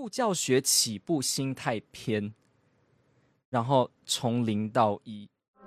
护教学起步心态篇，然后从0到1。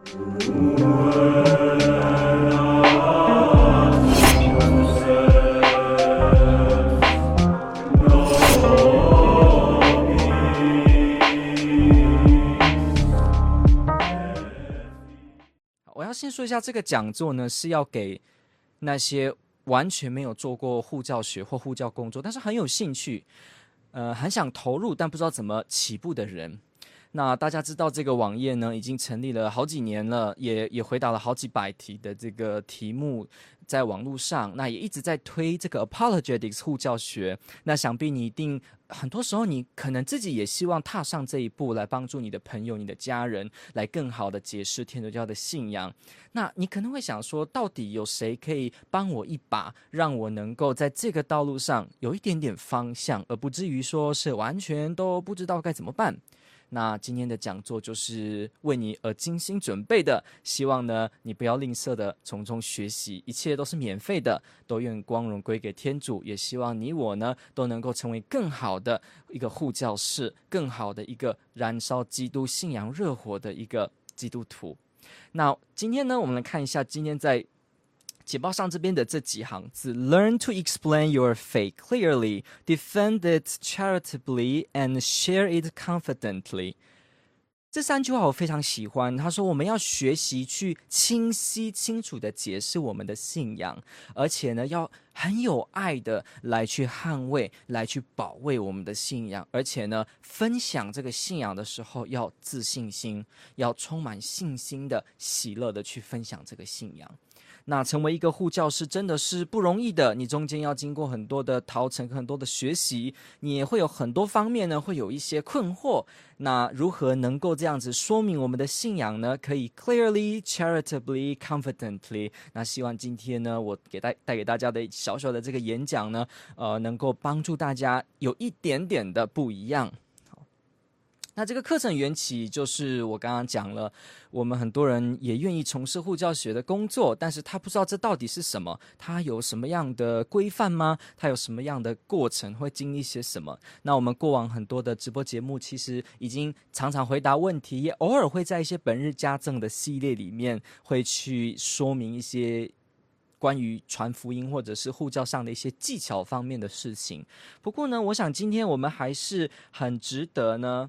我要先说一下，这个讲座呢是要给那些完全没有做过护教学或护教工作，但是很有兴趣，很想投入但不知道怎么起步的人。那大家知道这个网页呢已经成立了好几年了，也回答了好几百题的这个题目在网络上，那也一直在推这个 apologetics 护教学。那想必你一定很多时候你可能自己也希望踏上这一步，来帮助你的朋友、你的家人来更好的解释天主教的信仰。那你可能会想说，到底有谁可以帮我一把，让我能够在这个道路上有一点点方向，而不至于说是完全都不知道该怎么办。那今天的讲座就是为你而精心准备的，希望呢你不要吝啬的从中学习，一切都是免费的，都愿光荣归给天主。也希望你我呢都能够成为更好的一个护教士，更好的一个燃烧基督信仰热火的一个基督徒。那今天呢，我们来看一下今天在简报上这边的这几行字 ：Learn to explain your faith clearly, defend it charitably, and share it confidently。这3句话我非常喜欢。他说，我们要学习去清晰、清楚的解释我们的信仰，而且呢，要很有爱的来去捍卫、来去保卫我们的信仰，而且呢，分享这个信仰的时候要自信心，要充满信心的、喜乐的去分享这个信仰。那成为一个护教士真的是不容易的，你中间要经过很多的陶成，很多的学习，你也会有很多方面呢，会有一些困惑。那如何能够这样子说明我们的信仰呢？可以 clearly, charitably, confidently。那希望今天呢，我带给大家的小小的这个演讲呢，能够帮助大家有一点点的不一样。那这个课程缘起就是我刚刚讲了，我们很多人也愿意从事护教学的工作，但是他不知道这到底是什么，他有什么样的规范吗？他有什么样的过程，会经历些什么？那我们过往很多的直播节目其实已经常常回答问题，也偶尔会在一些本日家政的系列里面会去说明一些关于传福音或者是护教上的一些技巧方面的事情。不过呢，我想今天我们还是很值得呢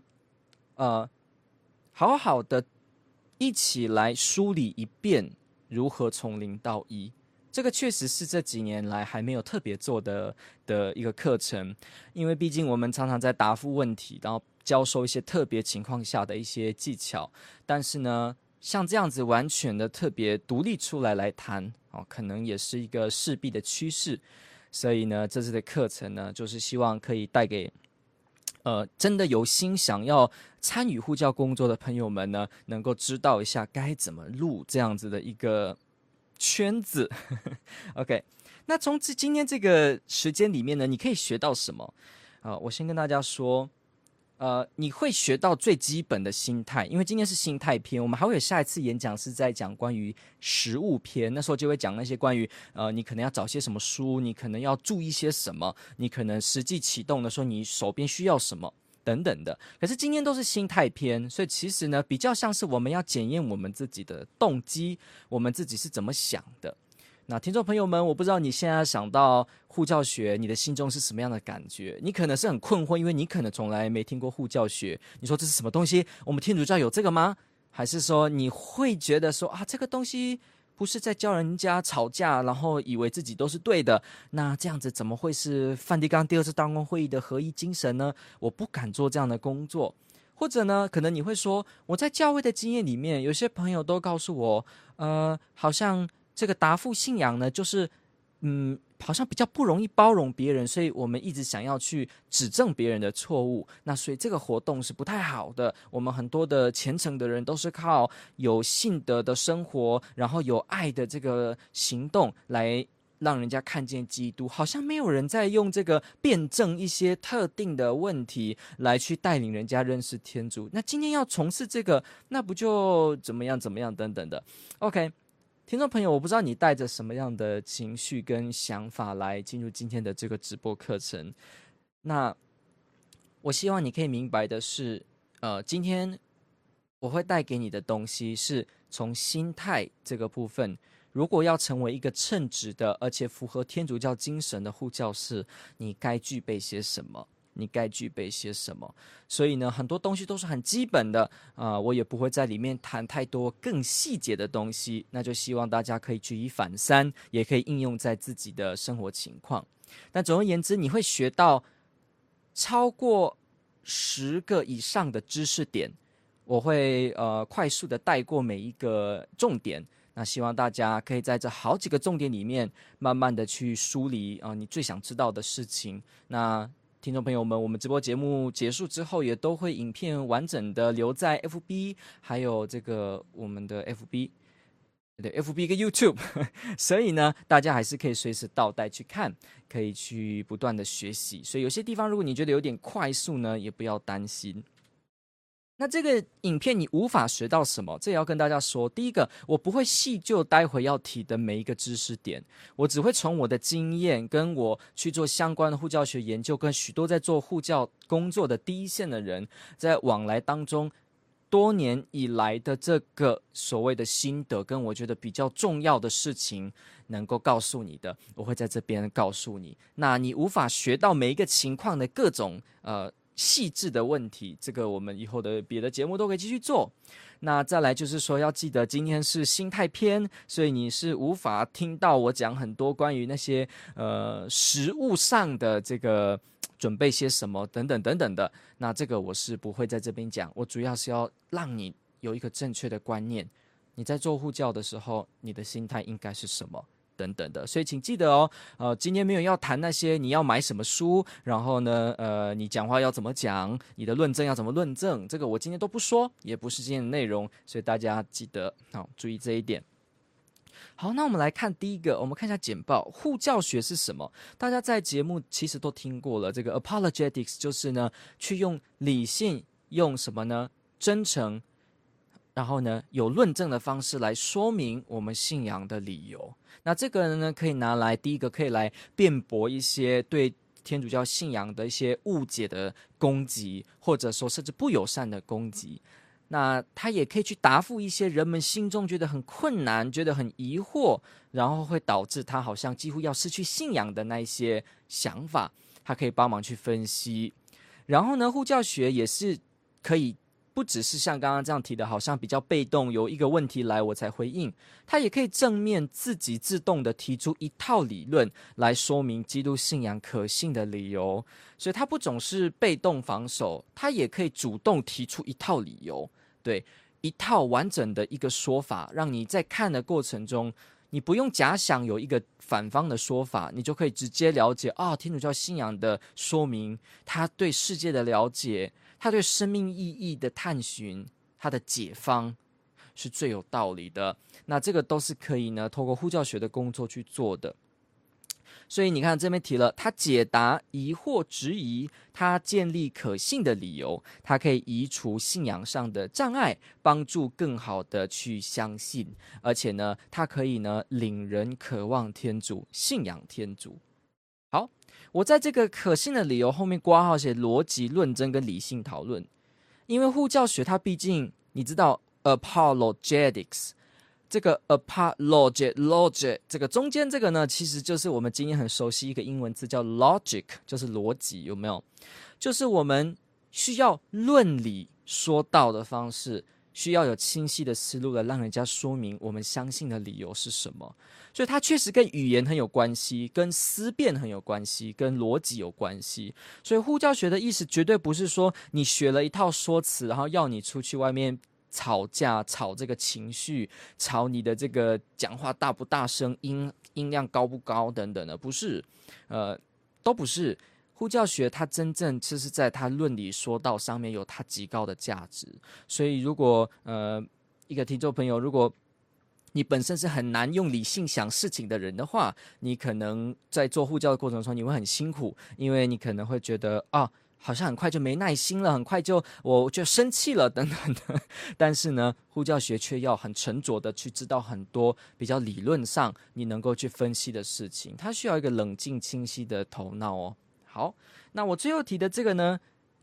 好好的一起来梳理一遍如何从0到1。这个确实是这几年来还没有特别做的一个课程，因为毕竟我们常常在答复问题，然后教授一些特别情况下的一些技巧，但是呢，像这样子完全的特别独立出来谈，可能也是一个势必的趋势。所以呢，这次的课程呢，就是希望可以带给真的有心想要参与护教工作的朋友们呢，能够知道一下该怎么入这样子的一个圈子。OK， 那从今天这个时间里面呢，你可以学到什么？我先跟大家说，你会学到最基本的心态，因为今天是心态篇，我们还会有下一次演讲是在讲关于实务篇，那时候就会讲那些关于你可能要找些什么书，你可能要注意些什么，你可能实际启动的时候你手边需要什么等等的。可是今天都是心态篇，所以其实呢，比较像是我们要检验我们自己的动机，我们自己是怎么想的。那听众朋友们，我不知道你现在想到护教学，你的心中是什么样的感觉？你可能是很困惑，因为你可能从来没听过护教学。你说这是什么东西？我们天主教有这个吗？还是说你会觉得说这个东西不是在教人家吵架，然后以为自己都是对的？那这样子怎么会是梵蒂冈第2次大公会议的合一精神呢？我不敢做这样的工作。或者呢，可能你会说，我在教会的经验里面，有些朋友都告诉我，好像这个答复信仰呢，就是好像比较不容易包容别人，所以我们一直想要去指正别人的错误，那所以这个活动是不太好的。我们很多的虔诚的人都是靠有信德的生活，然后有爱的这个行动来让人家看见基督，好像没有人在用这个辩证一些特定的问题来去带领人家认识天主。那今天要从事这个，那不就怎么样怎么样等等的。 OK，听众朋友，我不知道你带着什么样的情绪跟想法来进入今天的这个直播课程。那我希望你可以明白的是，今天我会带给你的东西是从心态这个部分。如果要成为一个称职的，而且符合天主教精神的护教士，你该具备些什么？你该具备些什么？所以呢，很多东西都是很基本的，我也不会在里面谈太多更细节的东西。那就希望大家可以举一反三，也可以应用在自己的生活情况。但总而言之，你会学到超过10个以上的知识点，我会快速的带过每一个重点。那希望大家可以在这好几个重点里面，慢慢的去梳理你最想知道的事情。那听众朋友们，我们直播节目结束之后，也都会影片完整的留在 FB， 还有这个我们的 FB 跟 YouTube， 所以呢，大家还是可以随时倒带去看，可以去不断的学习。所以有些地方如果你觉得有点快速呢，也不要担心。那这个影片你无法学到什么？这也要跟大家说。第一个，我不会细究待会要提的每一个知识点，我只会从我的经验，跟我去做相关的护教学研究，跟许多在做护教工作的第一线的人，在往来当中，多年以来的这个所谓的心得，跟我觉得比较重要的事情，能够告诉你的，我会在这边告诉你。那你无法学到每一个情况的各种细致的问题，这个我们以后的别的节目都可以继续做。那再来就是说，要记得今天是心态篇，所以你是无法听到我讲很多关于那些实务上的这个准备些什么等等等等的。那这个我是不会在这边讲，我主要是要让你有一个正确的观念，你在做护教的时候，你的心态应该是什么等等的。所以请记得哦，今天没有要谈那些你要买什么书，然后呢，你讲话要怎么讲，你的论证要怎么论证，这个我今天都不说，也不是今天的内容，所以大家记得注意这一点。好，那我们来看第一个，我们看一下简报。护教学是什么？大家在节目其实都听过了，这个 apologetics 就是呢，去用理性，用什么呢？真诚，然后呢，有论证的方式来说明我们信仰的理由。那这个呢，可以拿来第一个可以来辩驳一些对天主教信仰的一些误解的攻击，或者说甚至不友善的攻击。那他也可以去答复一些人们心中觉得很困难、觉得很疑惑，然后会导致他好像几乎要失去信仰的那一些想法，他可以帮忙去分析。然后呢，护教学也是可以不只是像刚刚这样提的，好像比较被动，有一个问题来我才回应，他也可以正面自己自动的提出一套理论来说明基督信仰可信的理由。所以他不总是被动防守，他也可以主动提出一套理由，对，一套完整的一个说法，让你在看的过程中，你不用假想有一个反方的说法，你就可以直接了解天主教信仰的说明，他对世界的了解，他对生命意义的探寻，他的解方是最有道理的。那这个都是可以呢，透过护教学的工作去做的。所以你看这边提了，他解答疑惑质疑，他建立可信的理由，他可以移除信仰上的障碍，帮助更好的去相信，而且呢，他可以呢领人渴望天主，信仰天主。好，我在这个可信的理由后面括号写逻辑论证跟理性讨论，因为护教学它毕竟你知道 apologetics。这个 logic 这个中间这个呢，其实就是我们今天很熟悉一个英文字叫 logic， 就是逻辑，有没有？就是我们需要论理说道的方式，需要有清晰的思路来让人家说明我们相信的理由是什么。所以它确实跟语言很有关系，跟思辨很有关系，跟逻辑有关系。所以护教学的意思绝对不是说你学了一套说辞，然后要你出去外面吵架，吵这个情绪，吵你的这个讲话大不大声，音量高不高等等的，不是，都不是。护教学它真正就是在它论理说道上面有它极高的价值。所以如果一个听众朋友，如果你本身是很难用理性想事情的人的话，你可能在做护教的过程中你会很辛苦，因为你可能会觉得好像很快就没耐心了，很快我就生气了等等的。但是呢，护教学却要很沉着的去知道很多比较理论上你能够去分析的事情，它需要一个冷静清晰的头脑哦。好，那我最后提的这个呢，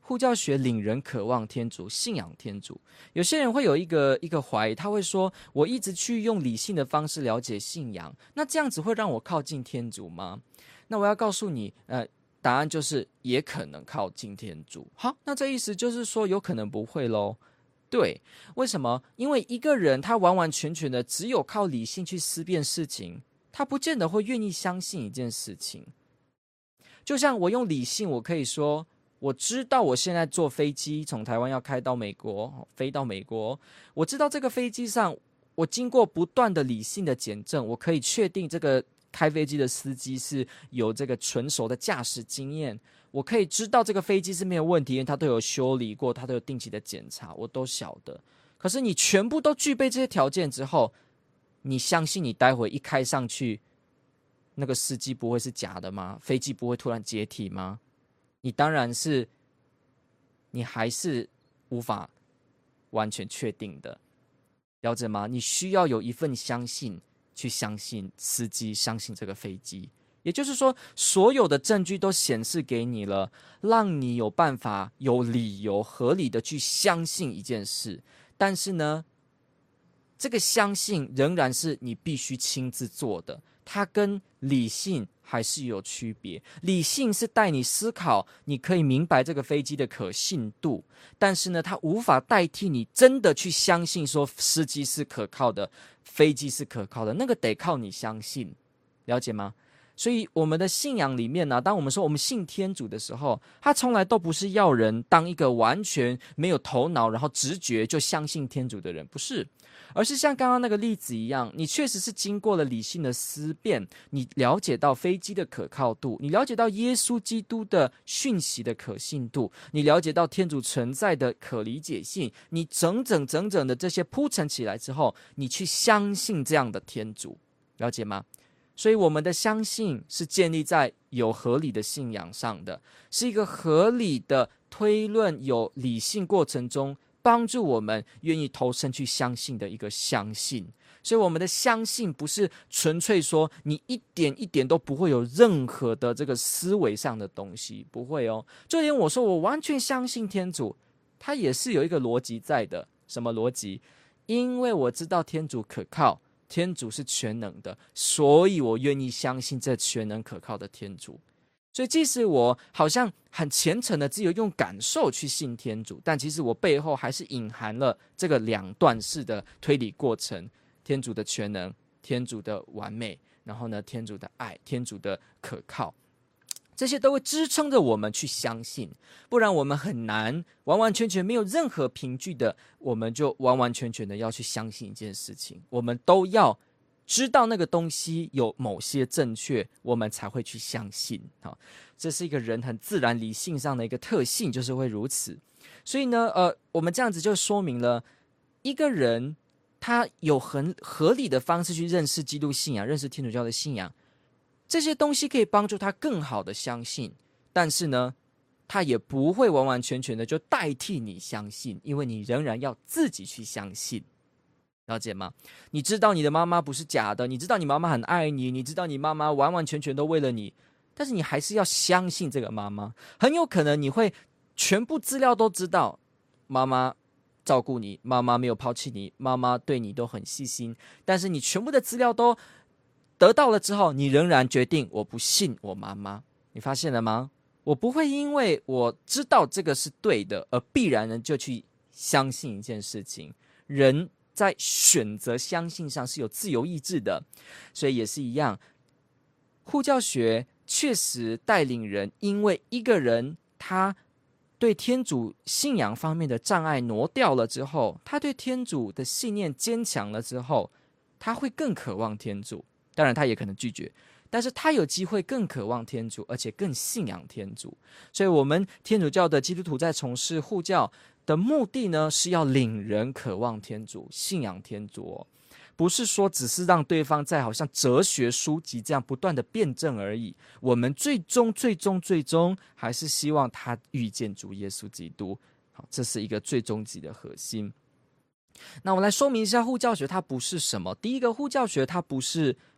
护教学领人渴望天主，信仰天主。有些人会有一个怀疑，他会说：我一直去用理性的方式了解信仰，那这样子会让我靠近天主吗？那我要告诉你，答案就是也可能靠近天主。好，那这意思就是说，有可能不会咯。对，为什么？因为一个人他完完全全的只有靠理性去思辨事情，他不见得会愿意相信一件事情。就像我用理性，我可以说，我知道我现在坐飞机从台湾要开到美国，飞到美国，我知道这个飞机上，我经过不断的理性的检证，我可以确定这个开飞机的司机是有这个纯熟的驾驶经验，我可以知道这个飞机是没有问题，因为它都有修理过，它都有定期的检查，我都晓得。可是你全部都具备这些条件之后，你相信你待会一开上去，那个司机不会是假的吗？飞机不会突然解体吗？你当然是，你还是无法完全确定的，了解吗？你需要有一份相信，去相信司机，相信这个飞机。也就是说，所有的证据都显示给你了，让你有办法、有理由、合理的去相信一件事。但是呢，这个相信仍然是你必须亲自做的，它跟理性还是有区别。理性是带你思考，你可以明白这个飞机的可信度，但是呢，它无法代替你真的去相信说司机是可靠的，飞机是可靠的，那个得靠你相信，了解吗？所以我们的信仰里面呢，当我们说我们信天主的时候，他从来都不是要人当一个完全没有头脑，然后直觉就相信天主的人，不是，而是像刚刚那个例子一样，你确实是经过了理性的思辨，你了解到飞机的可靠度，你了解到耶稣基督的讯息的可信度，你了解到天主存在的可理解性，你整整的这些铺陈起来之后，你去相信这样的天主，了解吗？所以我们的相信是建立在有合理的信仰上的，是一个合理的推论，有理性过程中帮助我们愿意投身去相信的一个相信。所以我们的相信不是纯粹说你一点一点都不会有任何的这个思维上的东西，不会哦。就连我说我完全相信天主，它也是有一个逻辑在的。什么逻辑？因为我知道天主可靠，天主是全能的，所以我愿意相信这全能可靠的天主。所以即使我好像很虔诚的只有用感受去信天主，但其实我背后还是隐含了这个两段式的推理过程，天主的全能，天主的完美，然后呢，天主的爱，天主的可靠，这些都会支撑着我们去相信，不然我们很难完完全全没有任何凭据的，我们就完完全全的要去相信一件事情，我们都要知道那个东西有某些正确，我们才会去相信。这是一个人很自然理性上的一个特性，就是会如此。所以呢，我们这样子就说明了一个人他有很合理的方式去认识基督信仰，认识天主教的信仰，这些东西可以帮助他更好的相信，但是呢，他也不会完完全全的就代替你相信，因为你仍然要自己去相信，了解吗？你知道你的妈妈不是假的，你知道你妈妈很爱你，你知道你妈妈完完全全都为了你，但是你还是要相信这个妈妈。很有可能你会全部资料都知道，妈妈照顾你，妈妈没有抛弃你，妈妈对你都很细心，但是你全部的资料都得到了之后，你仍然决定我不信我妈妈。你发现了吗？我不会因为我知道这个是对的而必然的就去相信一件事情。人在选择相信上是有自由意志的，所以也是一样，护教学确实带领人，因为一个人他对天主信仰方面的障碍挪掉了之后，他对天主的信念坚强了之后，他会更渴望天主。当然他也可能拒绝，但是他有机会更渴望天主，而且更信仰天主。所以我们天主教的基督徒在从事护教的目的呢，是要领人渴望天主，信仰天主不是说只是让对方在好像哲学书籍这样不断的辩证而已。我们最终还是希望他遇见主耶稣基督。好，这是一个最终极的核心。那我来说明一下护教学它不是什么。第一个，护教学它不是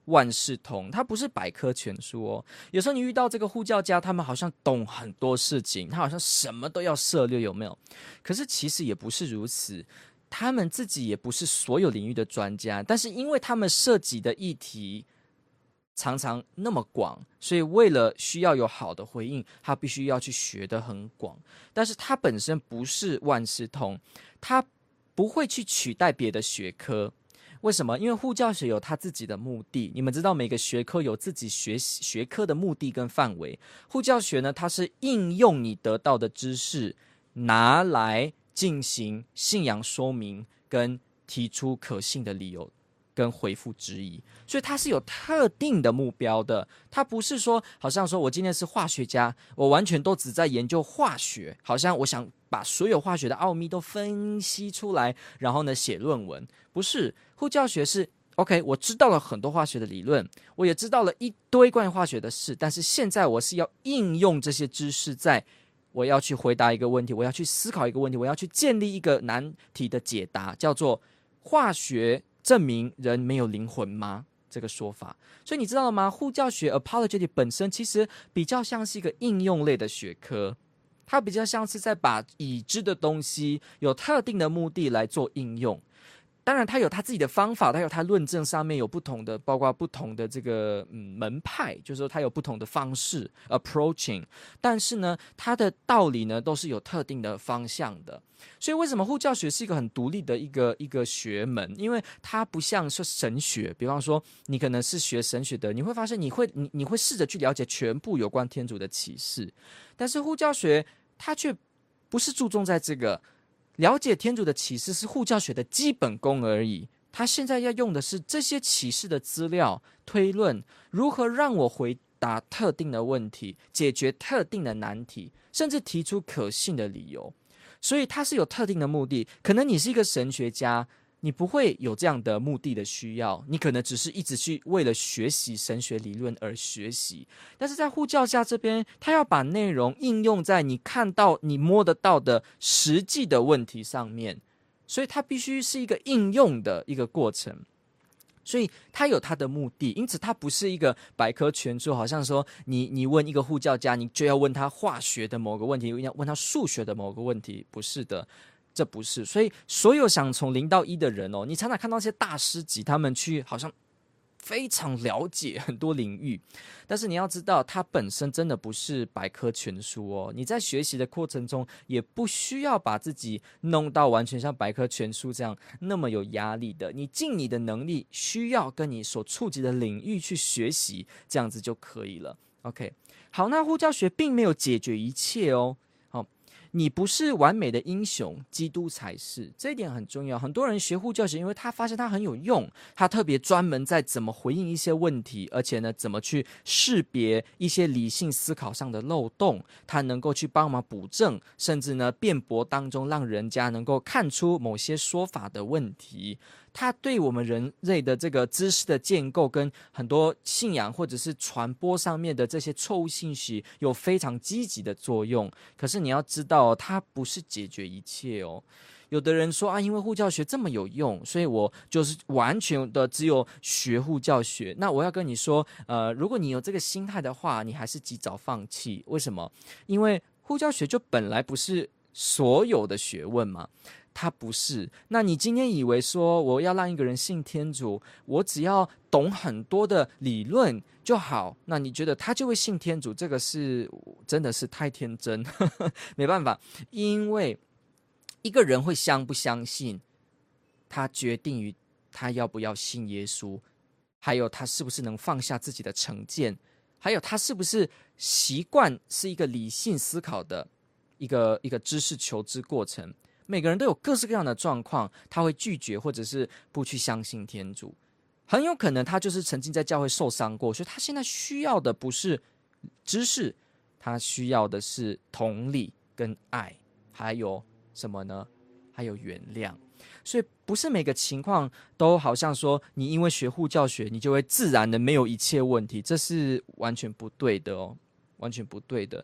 万事通，它不是百科全书哦。有时候你遇到这个护教家，他们好像懂很多事情，他好像什么都要涉猎，有没有？可是其实也不是如此，他们自己也不是所有领域的专家，但是因为他们涉及的议题常常那么广，所以为了需要有好的回应，他必须要去学得很广。但是他本身不是万事通，他不会去取代别的学科。为什么？因为护教学有他自己的目的，你们知道每个学科有自己学科的目的跟范围。护教学呢，它是应用你得到的知识，拿来进行信仰说明跟提出可信的理由跟回复质疑，所以它是有特定的目标的。它不是说好像说我今天是化学家，我完全都只在研究化学，好像我想把所有化学的奥秘都分析出来，然后呢写论文。不是，护教学是 OK， 我知道了很多化学的理论，我也知道了一堆关于化学的事，但是现在我是要应用这些知识，在我要去回答一个问题，我要去思考一个问题，我要去建立一个难题的解答，叫做化学证明人没有灵魂吗？这个说法。所以你知道了吗？护教学 apologetic 本身其实比较像是一个应用类的学科，它比较像是在把已知的东西有特定的目的来做应用。当然他有他自己的方法，他有他论证上面有不同的，包括不同的这个门派，就是说他有不同的方式 approaching， 但是呢他的道理呢都是有特定的方向的。所以为什么护教学是一个很独立的一个学门？因为它不像是神学，比方说你可能是学神学的，你会发现你会试着去了解全部有关天主的启示，但是护教学它却不是注重在这个。了解天主的启示是护教学的基本功而已，他现在要用的是这些启示的资料推论，如何让我回答特定的问题，解决特定的难题，甚至提出可信的理由。所以它是有特定的目的。可能你是一个神学家，你不会有这样的目的的需要，你可能只是一直去为了学习神学理论而学习。但是在护教家这边，他要把内容应用在你看到你摸得到的实际的问题上面，所以它必须是一个应用的一个过程。所以它有它的目的，因此它不是一个百科全书，好像说你问一个护教家，你就要问他化学的某个问题，要问他数学的某个问题，不是的，这不是。所以所有想从0到1的人哦，你常常看到一些大师级，他们去好像非常了解很多领域，但是你要知道，它本身真的不是百科全书哦。你在学习的过程中，也不需要把自己弄到完全像百科全书这样那么有压力的。你尽你的能力，需要跟你所触及的领域去学习，这样子就可以了。OK， 好，那护教学并没有解决一切哦。你不是完美的英雄，基督才是，这一点很重要。很多人学护教学，因为他发现他很有用，他特别专门在怎么回应一些问题，而且呢，怎么去识别一些理性思考上的漏洞，他能够去帮忙补正，甚至呢，辩驳当中让人家能够看出某些说法的问题。它对我们人类的这个知识的建构跟很多信仰或者是传播上面的这些错误信息有非常积极的作用。可是你要知道它不是解决一切哦。有的人说啊，因为护教学这么有用，所以我就是完全的只有学护教学。那我要跟你说，如果你有这个心态的话，你还是及早放弃。为什么？因为护教学就本来不是所有的学问嘛。他不是，那你今天以为说我要让一个人信天主，我只要懂很多的理论就好，那你觉得他就会信天主？这个是真的是太天真没办法，因为一个人会相不相信，他决定于他要不要信耶稣，还有他是不是能放下自己的成见，还有他是不是习惯是一个理性思考的一个知识求知过程。每个人都有各式各样的状况，他会拒绝或者是不去相信天主，很有可能他就是曾经在教会受伤过，所以他现在需要的不是知识，他需要的是同理跟爱，还有什么呢？还有原谅。所以不是每个情况都好像说你因为学护教学你就会自然的没有一切问题，这是完全不对的哦，完全不对的。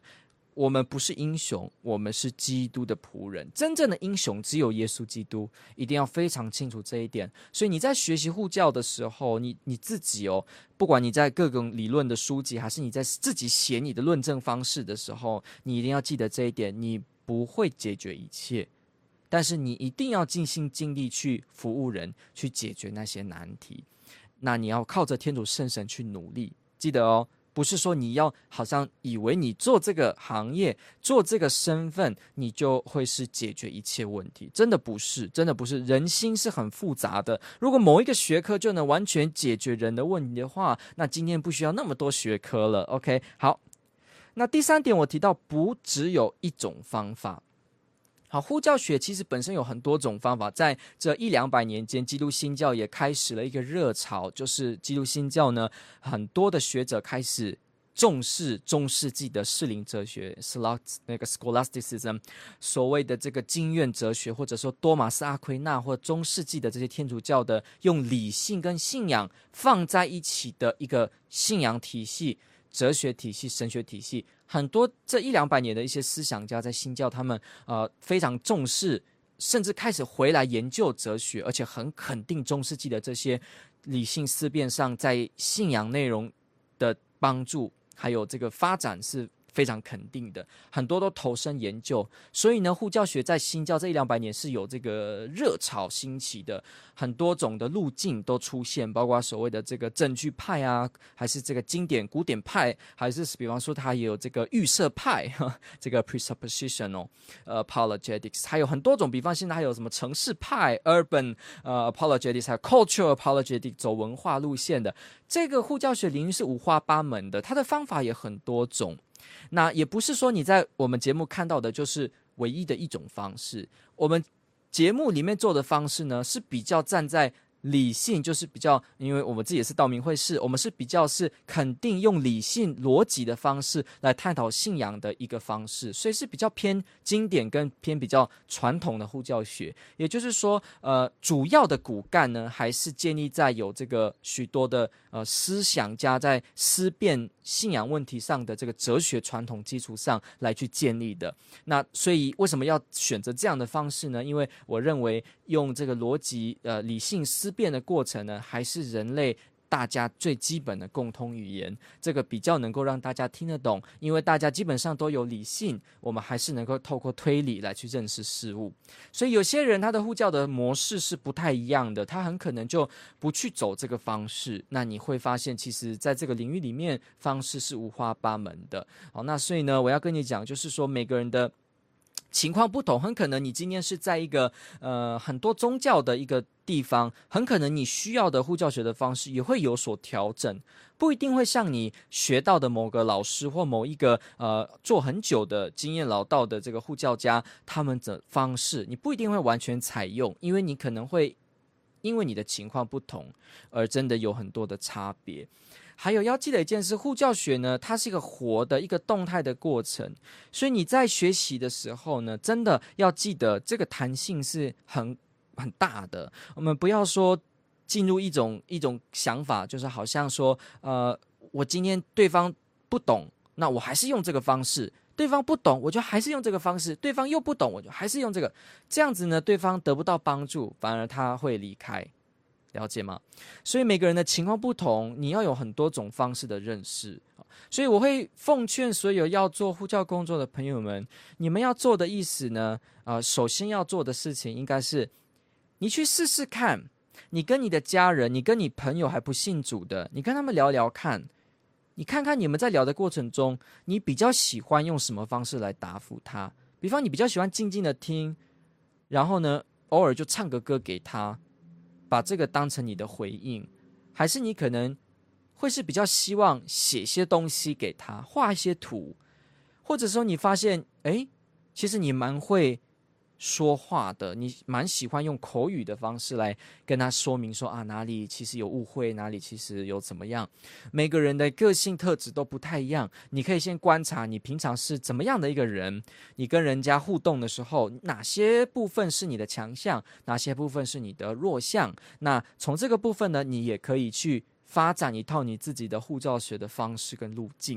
我们不是英雄，我们是基督的仆人。真正的英雄只有耶稣基督，一定要非常清楚这一点。所以你在学习护教的时候，你自己不管你在各种理论的书籍，还是你在自己写你的论证方式的时候，你一定要记得这一点。你不会解决一切，但是你一定要尽心尽力去服务人，去解决那些难题。那你要靠着天主圣神去努力，记得不是说你要好像以为你做这个行业做这个身份你就会是解决一切问题，真的不是，真的不是。人心是很复杂的，如果某一个学科就能完全解决人的问题的话，那今天不需要那么多学科了。 OK， 好，那第3点我提到不只有一种方法。好，护教学其实本身有很多种方法，在这100-200年间，基督新教也开始了一个热潮，就是基督新教呢，很多的学者开始重视中世纪的士林哲学 scholasticism， 所谓的这个经验哲学，或者说多马斯阿奎那或中世纪的这些天主教的用理性跟信仰放在一起的一个信仰体系、哲学体系、神学体系。很多这100-200年的一些思想家在新教，他们非常重视，甚至开始回来研究哲学，而且很肯定中世纪的这些理性思辨上在信仰内容的帮助还有这个发展是非常肯定的，很多都投身研究。所以呢，护教学在新教这100-200年是有这个热潮兴起的，很多种的路径都出现，包括所谓的这个证据派啊，还是这个经典古典派，还是比方说它也有这个预设派，这个 presuppositional apologetics， 还有很多种，比方现在还有什么城市派 urban apologetics， 还有 cultural apologetics， 走文化路线的。这个护教学领域是五花八门的，它的方法也很多种。那也不是说你在我们节目看到的就是唯一的一种方式，我们节目里面做的方式呢，是比较站在理性，就是比较，因为我们自己也是道明会士，我们是比较是肯定用理性逻辑的方式来探讨信仰的一个方式，所以是比较偏经典跟偏比较传统的护教学。也就是说主要的骨干呢，还是建立在有这个许多的思想家在思辨信仰问题上的这个哲学传统基础上来去建立的。那所以为什么要选择这样的方式呢？因为我认为用这个逻辑理性思辨的过程呢，还是人类大家最基本的共通语言，这个比较能够让大家听得懂，因为大家基本上都有理性，我们还是能够透过推理来去认识事物。所以有些人他的护教的模式是不太一样的，他很可能就不去走这个方式，那你会发现其实在这个领域里面方式是五花八门的。好，那所以呢，我要跟你讲，就是说每个人的情况不同，很可能你今天是在一个很多宗教的一个地方，很可能你需要的护教学的方式也会有所调整，不一定会像你学到的某个老师或某一个做很久的经验老道的这个护教家他们的方式，你不一定会完全采用，因为你可能会因为你的情况不同而真的有很多的差别。还有要记得一件事，护教学呢，它是一个活的一个动态的过程，所以你在学习的时候呢，真的要记得这个弹性是很大的。我们不要说进入一种想法，就是好像说我今天对方不懂，那我还是用这个方式，对方不懂我就还是用这个方式，对方又不懂我就还是用这个，这样子呢，对方得不到帮助，反而他会离开，了解吗？所以每个人的情况不同，你要有很多种方式的认识。所以我会奉劝所有要做护教工作的朋友们，你们要做的意思呢，首先要做的事情应该是你去试试看，你跟你的家人，你跟你朋友还不信主的，你跟他们聊聊看，你看看你们在聊的过程中，你比较喜欢用什么方式来答复他。比方你比较喜欢静静的听，然后呢偶尔就唱个歌给他，把这个当成你的回应，还是你可能会是比较希望写些东西给他，画一些图，或者说你发现其实你蛮会说话的，你蛮喜欢用口语的方式来跟他说明说哪里其实有误会，哪里其实有怎么样。每个人的个性特质都不太一样，你可以先观察你平常是怎么样的一个人，你跟人家互动的时候，哪些部分是你的强项，哪些部分是你的弱项。那从这个部分呢，你也可以去发展一套你自己的护教学的方式跟路径。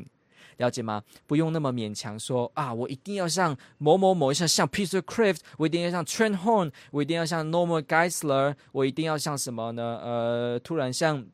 了解吗？不用那么勉强说啊，我一定要像某某某，像 Peter Kraft， 我一定要像 Trent Horn， 我一定要像 Norman Geisler， 我一定要像什么呢？突然像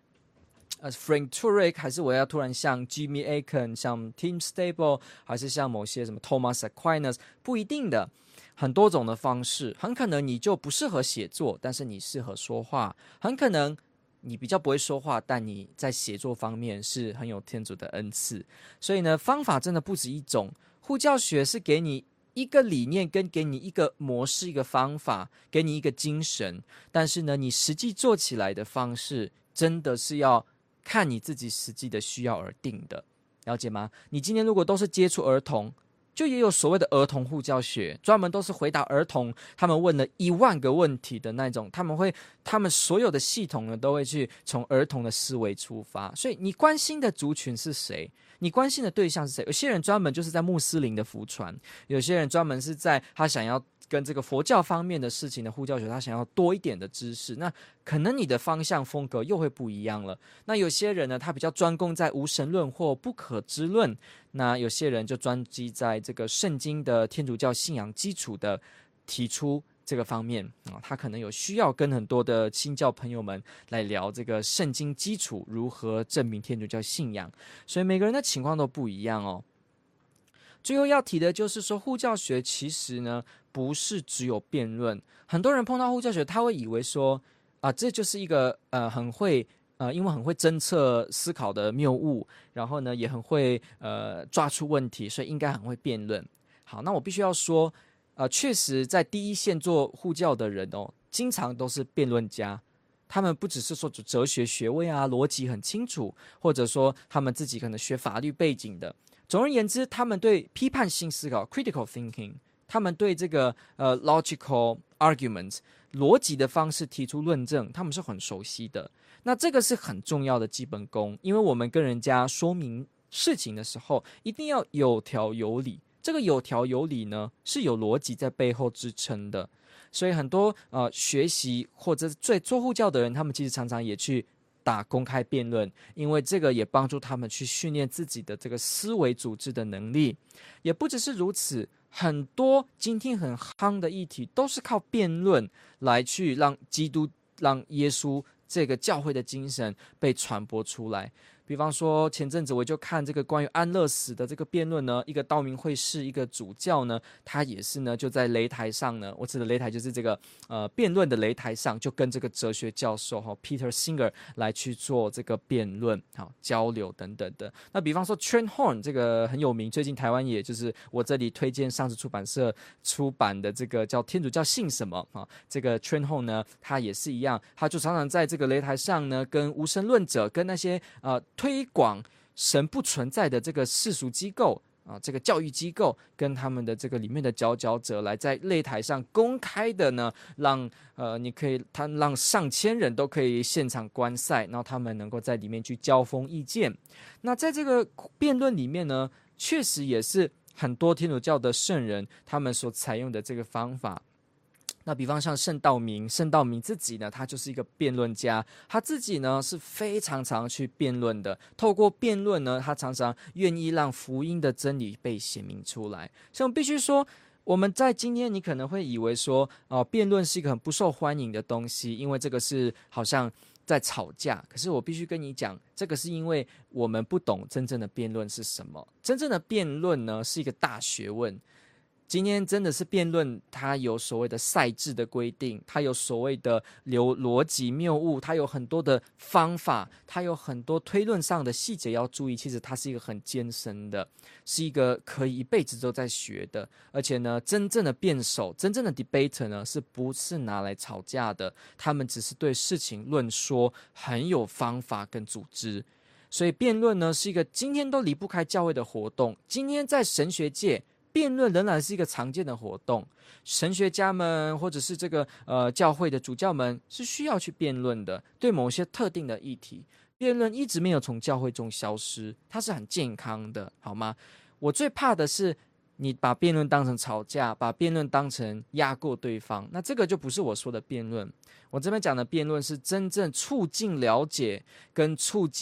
Frank Turek， 还是我要突然像 Jimmy Akin， 像 Tim Stable， 还是像某些什么 Thomas Aquinas， 不一定的，很多种的方式。很可能你就不适合写作，但是你适合说话。很可能你比较不会说话，但你在写作方面是很有天主的恩赐。所以呢，方法真的不止一种。护教学是给你一个理念，跟给你一个模式、一个方法，给你一个精神。但是呢，你实际做起来的方式，真的是要看你自己实际的需要而定的，了解吗？你今天如果都是接触儿童，就也有所谓的儿童护教学，专门都是回答儿童他们问了10000个问题的那种，他们所有的系统呢都会去从儿童的思维出发。所以你关心的族群是谁？你关心的对象是谁？有些人专门就是在穆斯林的福传，有些人专门是在他想要跟这个佛教方面的事情的护教学，他想要多一点的知识，那可能你的方向风格又会不一样了。那有些人呢，他比较专攻在无神论或不可知论，那有些人就专击在这个圣经的天主教信仰基础的提出这个方面他可能有需要跟很多的新教朋友们来聊这个圣经基础如何证明天主教信仰，所以每个人的情况都不一样哦。最后要提的就是说，护教学其实呢不是只有辩论。很多人碰到护教学，他会以为说这就是一个很会因为很会侦测思考的谬误，然后呢也很会抓出问题，所以应该很会辩论。好，那我必须要说确实在第一线做护教的人经常都是辩论家。他们不只是说哲学学位逻辑很清楚，或者说他们自己可能学法律背景的。总而言之，他们对批判性思考 （critical thinking）， 他们对这个logical argument 逻辑的方式提出论证，他们是很熟悉的。那这个是很重要的基本功，因为我们跟人家说明事情的时候，一定要有条有理。这个有条有理呢，是有逻辑在背后支撑的。所以很多学习或者做护教的人，他们其实常常也去打公开辩论，因为这个也帮助他们去训练自己的这个思维组织的能力。也不只是如此，很多今天很夯的议题都是靠辩论来去让基督、让耶稣这个教会的精神被传播出来。比方说前阵子我就看这个关于安乐死的这个辩论呢，一个道明会士一个主教呢，他也是呢就在擂台上呢，我指的擂台就是这个辩论的擂台上，就跟这个哲学教授Peter Singer 来去做这个辩论交流等等的。那比方说 Trent Horn 这个很有名，最近台湾也就是我这里推荐上次出版社出版的这个叫天主教信什么这个 Trent Horn 呢，他也是一样，他就常常在这个擂台上呢，跟无神论者跟那些推广神不存在的这个世俗机构这个教育机构跟他们的这个里面的佼佼者来在擂台上公开的呢，让让上千人都可以现场观赛，然后他们能够在里面去交锋意见。那在这个辩论里面呢，确实也是很多天主教的圣人他们所采用的这个方法。那比方像圣道明自己呢，他就是一个辩论家，他自己呢是非常常去辩论的。透过辩论呢，他常常愿意让福音的真理被显明出来。所以我们必须说，我们在今天你可能会以为说，辩论是一个很不受欢迎的东西，因为这个是好像在吵架。可是我必须跟你讲，这个是因为我们不懂真正的辩论是什么。真正的辩论呢，是一个大学问。今天真的是辩论，它有所谓的赛制的规定，它有所谓的逻辑谬误，它有很多的方法，它有很多推论上的细节要注意。其实它是一个很艰深的，是一个可以一辈子都在学的。而且呢，真正的辩手，真正的 debater 呢，是不是拿来吵架的？他们只是对事情论说，很有方法跟组织。所以辩论呢，是一个今天都离不开教会的活动。今天在神学界，辩论仍然是一个常见的活动，神学家们或者是这个教会的主教们是需要去辩论的，对某些特定的议题，辩论一直没有从教会中消失，它是很健康的，好吗？我最怕的是你把辩论当成吵架，把辩论当成压过对方，那这个就不是我说的辩论。我这边讲的辩论是真正促进了解跟促进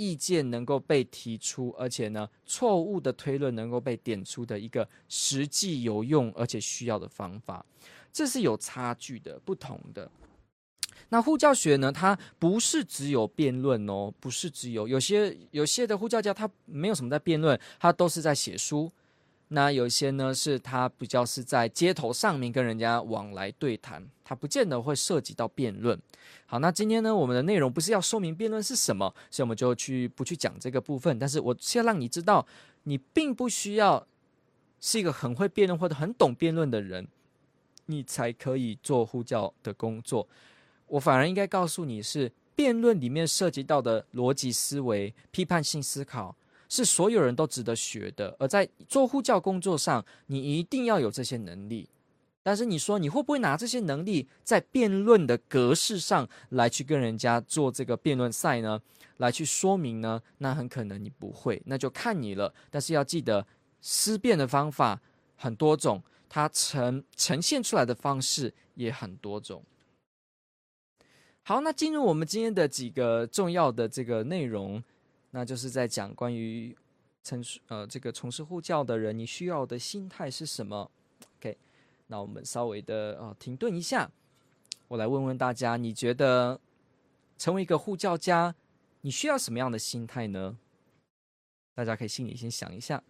意见能够被提出，而且呢，错误的推论能够被点出的一个实际有用而且需要的方法，这是有差距的，不同的。那护教学呢，它不是只有辩论哦，不是只有有些的护教家他没有什么在辩论，他都是在写书。那有些呢，是他比较是在街头上面跟人家往来对谈，他不见得会涉及到辩论。好，那今天呢，我们的内容不是要说明辩论是什么，所以我们就不去讲这个部分。但是我是要让你知道，你并不需要是一个很会辩论或者很懂辩论的人，你才可以做护教的工作。我反而应该告诉你是，辩论里面涉及到的逻辑思维、批判性思考，是所有人都值得学的。而在做护教工作上，你一定要有这些能力。但是你说你会不会拿这些能力在辩论的格式上来去跟人家做这个辩论赛呢？来去说明呢？那很可能你不会，那就看你了。但是要记得，思辨的方法很多种，它呈现出来的方式也很多种。好，那进入我们今天的几个重要的这个内容，那就是在讲关于这个从事护教的人，你需要的心态是什么 ？OK， 那我们稍微的停顿一下，我来问问大家，你觉得成为一个护教家，你需要什么样的心态呢？大家可以心里先想一下。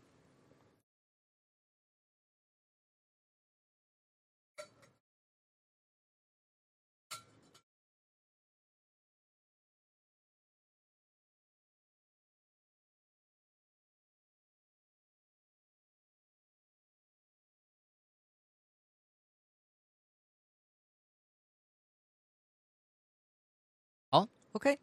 好 ，OK。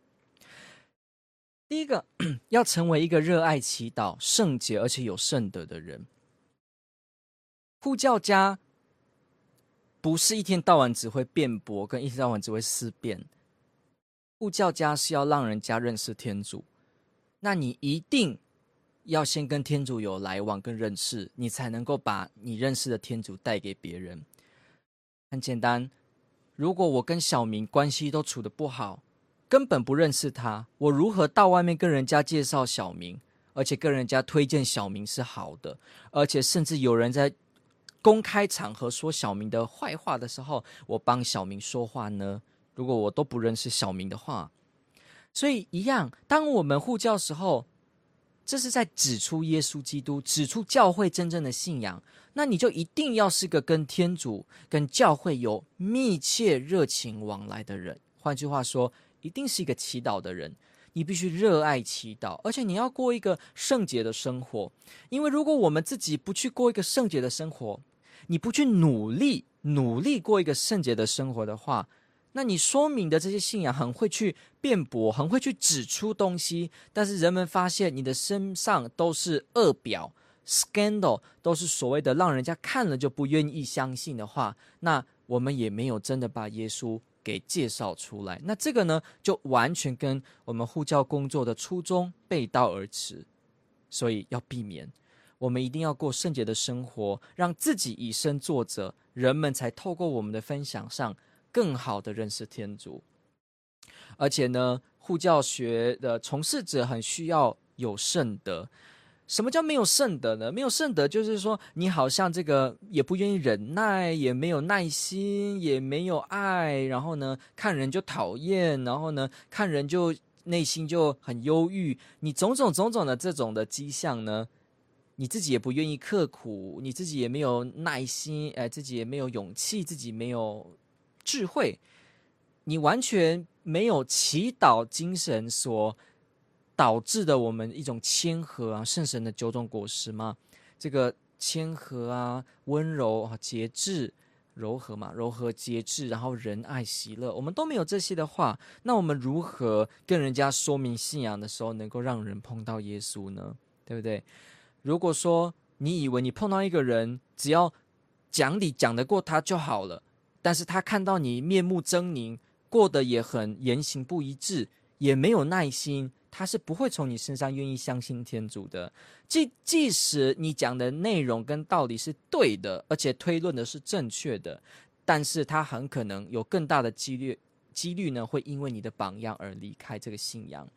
第一个，要成为一个热爱祈祷、圣洁而且有圣德的人。护教家不是一天到晚只会辩驳，跟一天到晚只会思辨。护教家是要让人家认识天主，那你一定要先跟天主有来往跟认识，你才能够把你认识的天主带给别人。很简单，如果我跟小明关系都处得不好，根本不认识他，我如何到外面跟人家介绍小明，而且跟人家推荐小明是好的，而且甚至有人在公开场合说小明的坏话的时候，我帮小明说话呢？如果我都不认识小明的话，所以一样，当我们护教时候，这是在指出耶稣基督，指出教会真正的信仰，那你就一定要是个跟天主、跟教会有密切热情往来的人。换句话说，一定是一个祈祷的人。你必须热爱祈祷，而且你要过一个圣洁的生活。因为如果我们自己不去过一个圣洁的生活，你不去努力过一个圣洁的生活的话，那你说明的这些信仰很会去辩驳，很会去指出东西，但是人们发现你的身上都是恶表 scandal， 都是所谓的让人家看了就不愿意相信的话，那我们也没有真的把耶稣给介绍出来。那这个呢，就完全跟我们护教工作的初衷背道而驰，所以要避免。我们一定要过圣洁的生活，让自己以身作则，人们才透过我们的分享上更好的认识天主。而且呢，护教学的从事者很需要有圣德。什么叫没有圣德呢？没有圣德就是说，你好像这个也不愿意忍耐，也没有耐心，也没有爱，然后呢，看人就讨厌，然后呢，看人就内心就很忧郁。你种种的这种的迹象呢，你自己也不愿意刻苦，你自己也没有耐心，自己也没有勇气，自己没有智慧，你完全没有祈祷精神所导致的我们一种谦和啊，圣神的9种果实嘛，这个谦和啊、温柔啊、节制、柔和嘛，柔和节制，然后仁爱喜乐，我们都没有这些的话，那我们如何跟人家说明信仰的时候能够让人碰到耶稣呢？对不对？如果说你以为你碰到一个人，只要讲理讲得过他就好了，但是他看到你面目狰狞，过得也很言行不一致，也没有耐心，他是不会从你身上愿意相信天主的。即使你讲的内容跟道理是对的，而且推论的是正确的，但是他很可能有更大的几率呢，会因为你的榜样而离开这个信仰。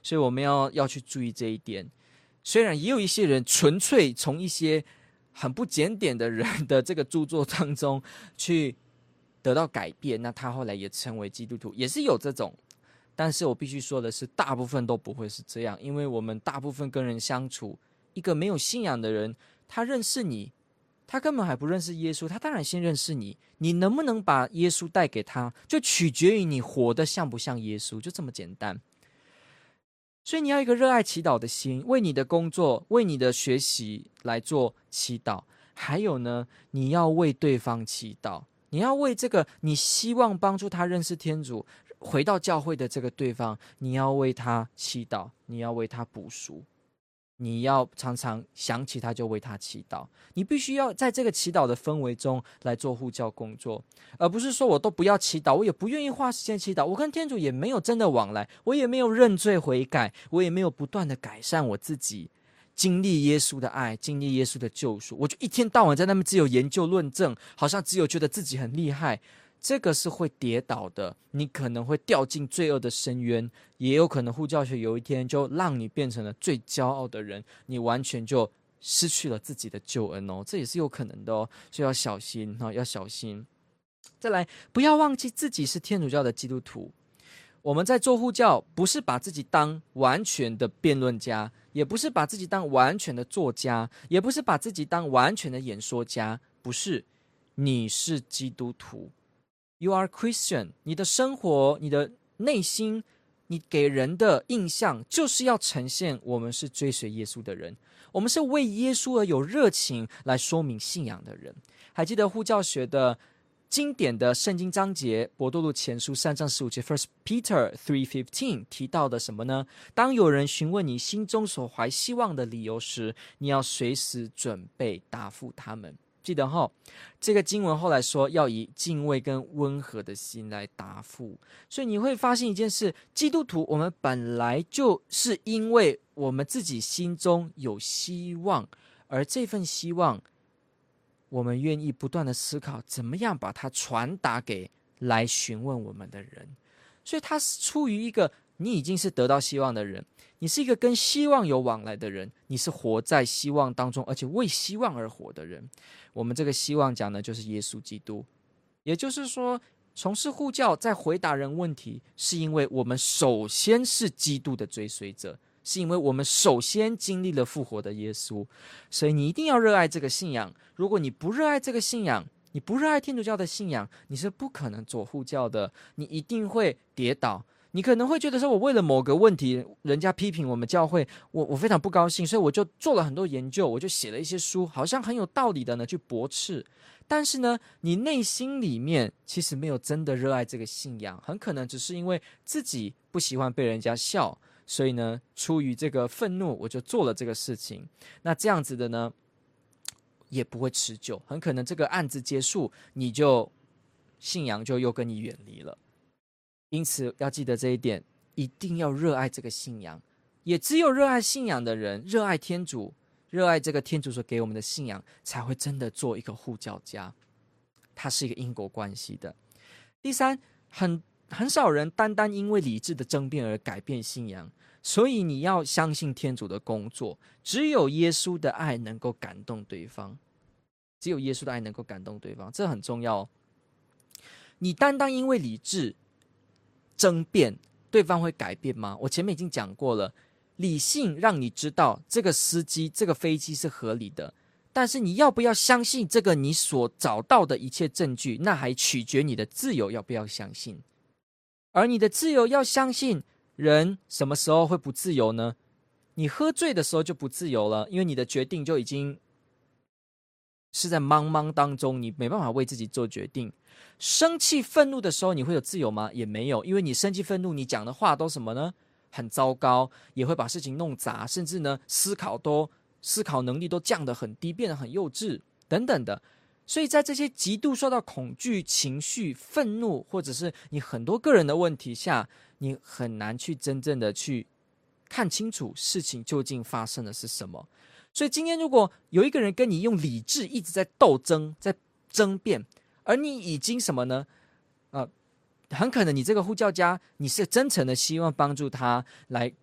所以我们要去注意这一点。虽然也有一些人纯粹从一些很不检点的人的这个著作当中去得到改变，那他后来也成为基督徒，也是有这种。但是我必须说的是，大部分都不会是这样，因为我们大部分跟人相处，一个没有信仰的人，他认识你，他根本还不认识耶稣，他当然先认识你，你能不能把耶稣带给他，就取决于你活得像不像耶稣，就这么简单。所以你要一个热爱祈祷的心，为你的工作，为你的学习来做祈祷。还有呢，你要为对方祈祷，你要为这个你希望帮助他认识天主，回到教会的这个对方，你要为他祈祷，你要为他补赎，你要常常想起他就为他祈祷。你必须要在这个祈祷的氛围中来做护教工作，而不是说我都不要祈祷，我也不愿意花时间祈祷，我跟天主也没有真的往来，我也没有认罪悔改，我也没有不断的改善我自己，经历耶稣的爱，经历耶稣的救赎，我就一天到晚在那边只有研究论证，好像只有觉得自己很厉害。这个是会跌倒的，你可能会掉进罪恶的深渊，也有可能护教学有一天就让你变成了最骄傲的人，你完全就失去了自己的救恩哦，这也是有可能的哦，所以要小心哦，要小心。再来，不要忘记自己是天主教的基督徒。我们在做护教，不是把自己当完全的辩论家，也不是把自己当完全的作家，也不是把自己当完全的演说家，不是，你是基督徒。You are Christian， 你的生活，你的内心，你给人的印象就是要呈现我们是追随耶稣的人，我们是为耶稣而有热情来说明信仰的人。还记得护教学的经典的圣经章节，伯多禄前书3章15节 1 Peter 3:15 提到的什么呢？当有人询问你心中所怀希望的理由时，你要随时准备答复他们。记得这个经文后来说要以敬畏跟温和的心来答复。所以你会发现一件事，基督徒我们本来就是因为我们自己心中有希望，而这份希望我们愿意不断的思考怎么样把它传达给来询问我们的人。所以它是出于一个你已经是得到希望的人，你是一个跟希望有往来的人，你是活在希望当中而且为希望而活的人。我们这个希望讲的就是耶稣基督。也就是说，从事护教在回答人问题，是因为我们首先是基督的追随者，是因为我们首先经历了复活的耶稣。所以你一定要热爱这个信仰。如果你不热爱这个信仰，你不热爱天主教的信仰，你是不可能做护教的，你一定会跌倒。你可能会觉得说，我为了某个问题，人家批评我们教会，我非常不高兴，所以我就做了很多研究，我就写了一些书，好像很有道理的呢去驳斥。但是呢，你内心里面其实没有真的热爱这个信仰，很可能只是因为自己不喜欢被人家笑，所以呢，出于这个愤怒，我就做了这个事情。那这样子的呢，也不会持久，很可能这个案子结束，你就信仰就又跟你远离了。因此要记得这一点，一定要热爱这个信仰。也只有热爱信仰的人，热爱天主，热爱这个天主所给我们的信仰，才会真的做一个护教家。它是一个因果关系的。第三，很少人单单因为理智的争辩而改变信仰，所以你要相信天主的工作。只有耶稣的爱能够感动对方，只有耶稣的爱能够感动对方，这很重要哦。你单单因为理智争辩，对方会改变吗？我前面已经讲过了，理性让你知道这个司机这个飞机是合理的，但是你要不要相信这个你所找到的一切证据，那还取决你的自由要不要相信。而你的自由要相信，人什么时候会不自由呢？你喝醉的时候就不自由了，因为你的决定就已经是在茫茫当中，你没办法为自己做决定。生气愤怒的时候你会有自由吗？也没有，因为你生气愤怒，你讲的话都什么呢？很糟糕，也会把事情弄砸，甚至呢思考能力都降得很低，变得很幼稚等等的。所以在这些极度受到恐惧情绪愤怒，或者是你很多个人的问题下，你很难去真正的去看清楚事情究竟发生的是什么。所以今天如果有一个人跟你用理智一直在斗争，在争辩，而你已经什么呢？很可能你这个护教家，你是真诚的希望帮助他来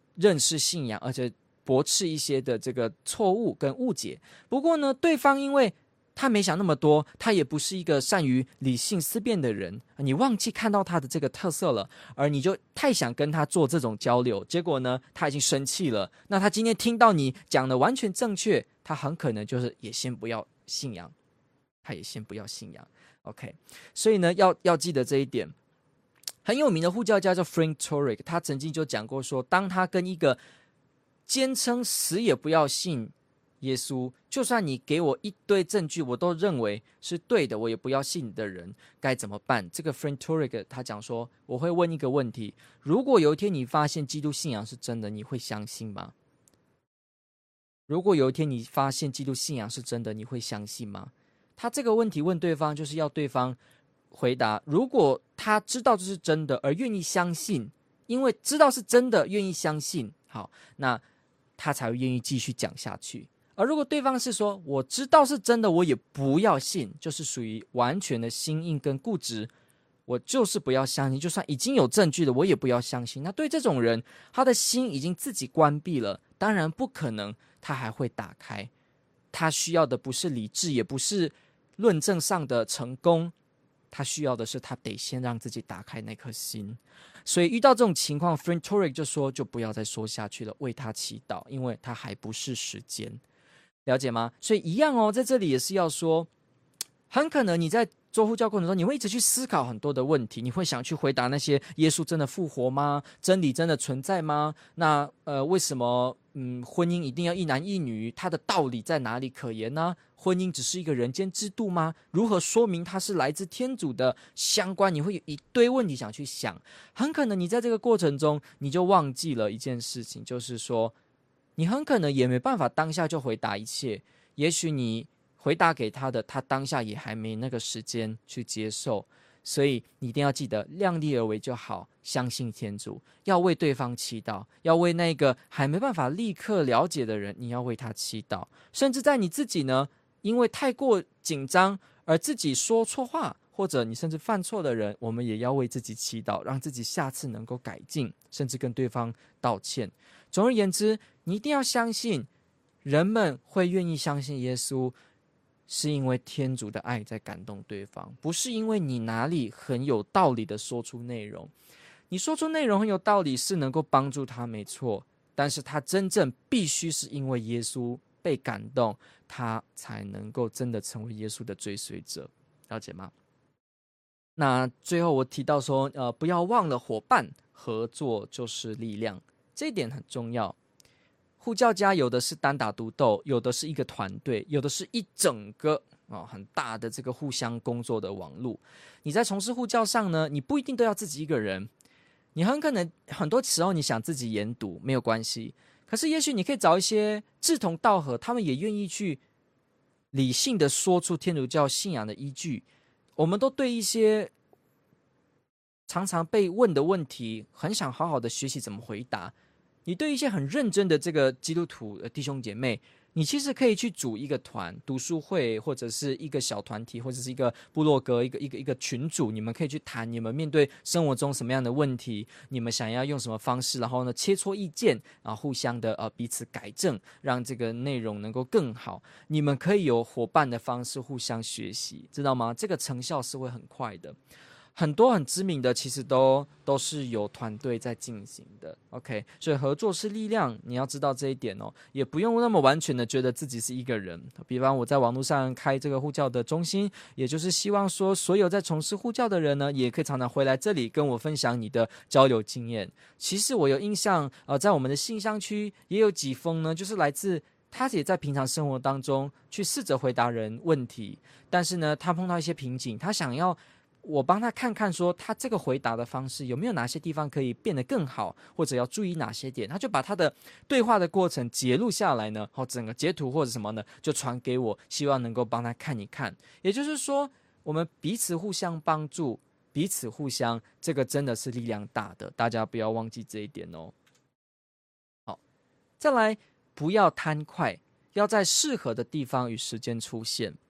认识信仰，而且驳斥一些的这个错误跟误解。不过呢，对方因为他没想那么多，他也不是一个善于理性思辨的人，你忘记看到他的这个特色了，而你就太想跟他做这种交流，结果呢，他已经生气了。那他今天听到你讲的完全正确，他很可能就是也先不要信仰，他也先不要信仰。OK， 所以呢，要记得这一点。很有名的护教家叫 Frank Turek， 他曾经就讲过说，当他跟一个坚称死也不要信耶稣，就算你给我一堆证据，我都认为是对的，我也不要信你的人，该怎么办？这个 Frank Turek 他讲说，我会问一个问题：如果有一天你发现基督信仰是真的，你会相信吗？如果有一天你发现基督信仰是真的，你会相信吗？他这个问题问对方，就是要对方回答，如果他知道这是真的而愿意相信，因为知道是真的愿意相信，好，那他才会愿意继续讲下去。而如果对方是说我知道是真的，我也不要信，就是属于完全的心硬跟固执，我就是不要相信，就算已经有证据了，我也不要相信。那对这种人，他的心已经自己关闭了，当然不可能他还会打开。他需要的不是理智，也不是论证上的成功，他需要的是他得先让自己打开那颗心。所以遇到这种情况 Frank Turek 就说，就不要再说下去了，为他祈祷，因为他还不是时间。了解吗？所以一样哦，在这里也是要说，很可能你在做护教过程中，你会一直去思考很多的问题，你会想去回答那些耶稣真的复活吗？真理真的存在吗？那为什么婚姻一定要一男一女？它的道理在哪里可言呢？婚姻只是一个人间制度吗？如何说明它是来自天主的相关？你会有一堆问题想去想，很可能你在这个过程中，你就忘记了一件事情，就是说，你很可能也没办法当下就回答一切，也许你回答给他的，他当下也还没那个时间去接受，所以你一定要记得量力而为就好，相信天主，要为对方祈祷，要为那个还没办法立刻了解的人，你要为他祈祷，甚至在你自己呢，因为太过紧张而自己说错话，或者你甚至犯错的人，我们也要为自己祈祷，让自己下次能够改进，甚至跟对方道歉。总而言之，你一定要相信，人们会愿意相信耶稣，是因为天主的爱在感动对方，不是因为你哪里很有道理的说出内容。你说出内容很有道理，是能够帮助他，没错，但是他真正必须是因为耶稣被感动，他才能够真的成为耶稣的追随者，了解吗？那最后我提到说，不要忘了伙伴，合作就是力量，这一点很重要。护教家有的是单打独斗，有的是一个团队，有的是一整个很大的这个互相工作的网路。你在从事护教上呢，你不一定都要自己一个人，你很可能很多时候你想自己研读没有关系，可是也许你可以找一些志同道合，他们也愿意去理性的说出天主教信仰的依据。我们都对一些常常被问的问题很想好好的学习怎么回答。你对一些很认真的这个基督徒弟兄姐妹，你其实可以去组一个团，读书会，或者是一个小团体，或者是一个部落格，一个群组，你们可以去谈你们面对生活中什么样的问题，你们想要用什么方式，然后呢切磋意见，然后互相的彼此改正，让这个内容能够更好。你们可以有伙伴的方式互相学习，知道吗？这个成效是会很快的。很多很知名的其实都是有团队在进行的 ，OK， 所以合作是力量，你要知道这一点哦，也不用那么完全的觉得自己是一个人。比方我在网络上开这个护教的中心，也就是希望说所有在从事护教的人呢，也可以常常回来这里跟我分享你的交流经验。其实我有印象，在我们的信箱区也有几封呢，就是来自他也在平常生活当中去试着回答人问题，但是呢，他碰到一些瓶颈，他想要我帮他看看说他这个回答的方式有没有哪些地方可以变得更好，或者要注意哪些点，他就把他的对话的过程截录下来呢，整个截图或者什么呢，就传给我，希望能够帮他看一看。也就是说，我们彼此互相帮助，彼此互相，这个真的是力量大的，大家不要忘记这一点哦。好，再来，不要贪快，要在适合的地方与时间出现。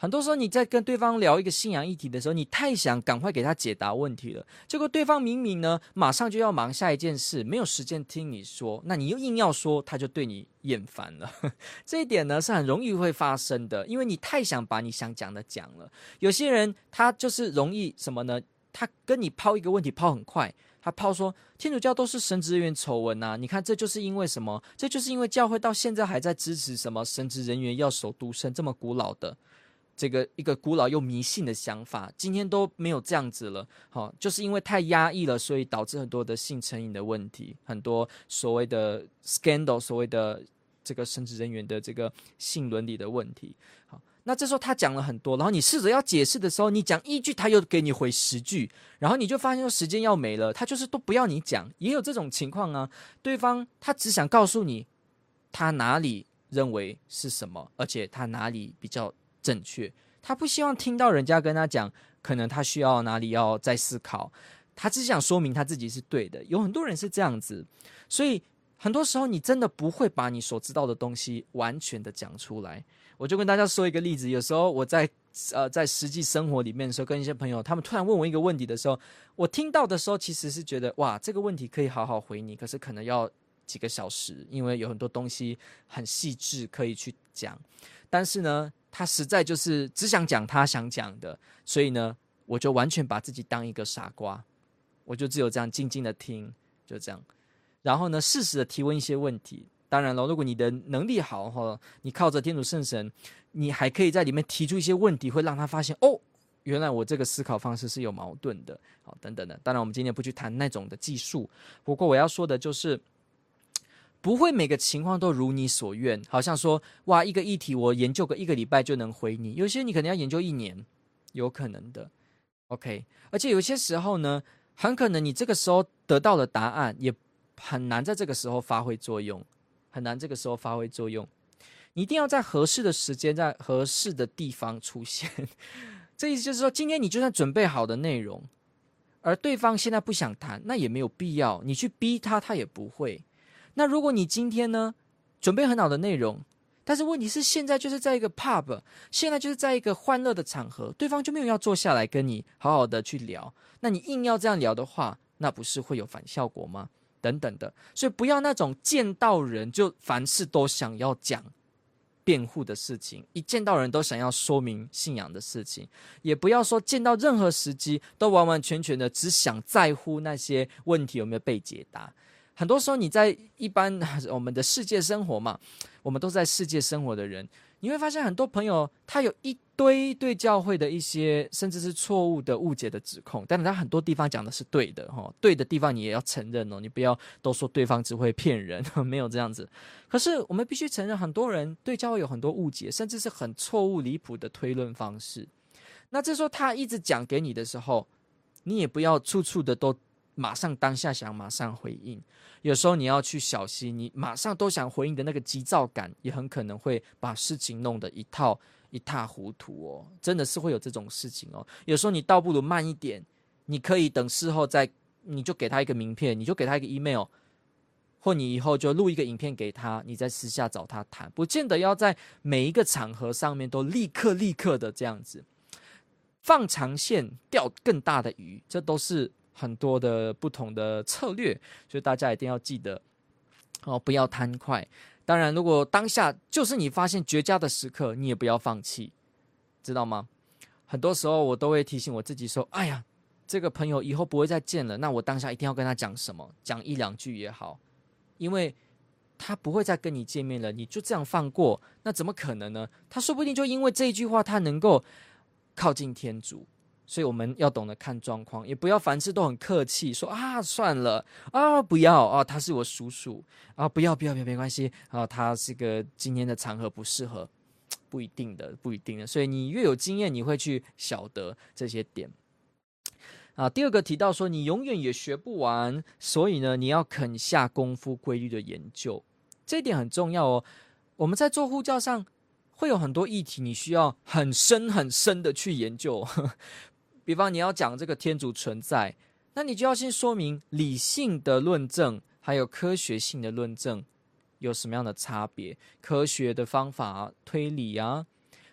很多时候你在跟对方聊一个信仰议题的时候，你太想赶快给他解答问题了，结果对方明明呢马上就要忙下一件事，没有时间听你说，那你又硬要说，他就对你厌烦了。这一点呢是很容易会发生的，因为你太想把你想讲的讲了。有些人他就是容易什么呢？他跟你抛一个问题抛很快，他抛说天主教都是神职人员丑闻啊，你看这就是因为什么？这就是因为教会到现在还在支持什么神职人员要守独身，这么古老的这个一个古老又迷信的想法，今天都没有这样子了。就是因为太压抑了，所以导致很多的性成瘾的问题，很多所谓的 scandal， 所谓的这个神职人员的这个性伦理的问题。好，那这时候他讲了很多，然后你试着要解释的时候，你讲1句，他又给你回10句，然后你就发现说时间要没了，他就是都不要你讲，也有这种情况啊。对方他只想告诉你他哪里认为是什么，而且他哪里比较正确，他不希望听到人家跟他讲可能他需要哪里要再思考，他只想说明他自己是对的。有很多人是这样子，所以很多时候你真的不会把你所知道的东西完全的讲出来。我就跟大家说一个例子，有时候我在实际生活里面的时候，跟一些朋友他们突然问我一个问题的时候，我听到的时候其实是觉得哇，这个问题可以好好回你，可是可能要几个小时，因为有很多东西很细致可以去讲。但是呢他实在就是只想讲他想讲的，所以呢我就完全把自己当一个傻瓜，我就只有这样静静的听，就这样，然后呢适时的提问一些问题。当然了，如果你的能力好，你靠着天主圣神，你还可以在里面提出一些问题，会让他发现哦，原来我这个思考方式是有矛盾的，好，等等的。当然我们今天不去谈那种的技术，不过我要说的就是不会每个情况都如你所愿，好像说哇，一个议题我研究个1个礼拜就能回你，有些你可能要研究1年，有可能的。 OK， 而且有些时候呢，很可能你这个时候得到的答案也很难在这个时候发挥作用，很难这个时候发挥作用，你一定要在合适的时间，在合适的地方出现。这意思就是说，今天你就算准备好的内容，而对方现在不想谈，那也没有必要，你去逼他，他也不会。那如果你今天呢，准备很好的内容，但是问题是现在就是在一个 pub， 现在就是在一个欢乐的场合，对方就没有要坐下来跟你好好的去聊，那你硬要这样聊的话，那不是会有反效果吗？等等的。所以不要那种见到人就凡事都想要讲辩护的事情，一见到人都想要说明信仰的事情，也不要说见到任何时机都完完全全的只想在乎那些问题有没有被解答。很多时候你在一般我们的世界生活嘛，我们都是在世界生活的人，你会发现很多朋友他有一堆对教会的一些甚至是错误的误解的指控，但是他很多地方讲的是对的，对的地方你也要承认哦，你不要都说对方只会骗人，没有这样子。可是我们必须承认，很多人对教会有很多误解，甚至是很错误离谱的推论方式。那这时候他一直讲给你的时候，你也不要处处的都马上当下想马上回应，有时候你要去小心，你马上都想回应的那个急躁感，也很可能会把事情弄得一塌糊涂哦，真的是会有这种事情哦。有时候你倒不如慢一点，你可以等事后再，你就给他一个名片，你就给他一个 email， 或你以后就录一个影片给他，你在私下找他谈，不见得要在每一个场合上面都立刻的这样子放长线钓更大的鱼，这都是很多的不同的策略，所以大家一定要记得不要贪快。当然如果当下就是你发现绝佳的时刻，你也不要放弃，知道吗？很多时候我都会提醒我自己说，哎呀，这个朋友以后不会再见了，那我当下一定要跟他讲什么，讲1、2句也好，因为他不会再跟你见面了，你就这样放过，那怎么可能呢？他说不定就因为这一句话，他能够靠近天主。所以我们要懂得看状况，也不要凡事都很客气，说算了不要他是我叔叔不要没关系他是个今天的场合不适合，不一定的。所以你越有经验，你会去晓得这些点第二个提到说，你永远也学不完，所以呢，你要肯下功夫规律的研究，这一点很重要哦。我们在做护教上会有很多议题，你需要很深的去研究。比方你要讲这个天主存在，那你就要先说明理性的论证还有科学性的论证有什么样的差别，科学的方法推理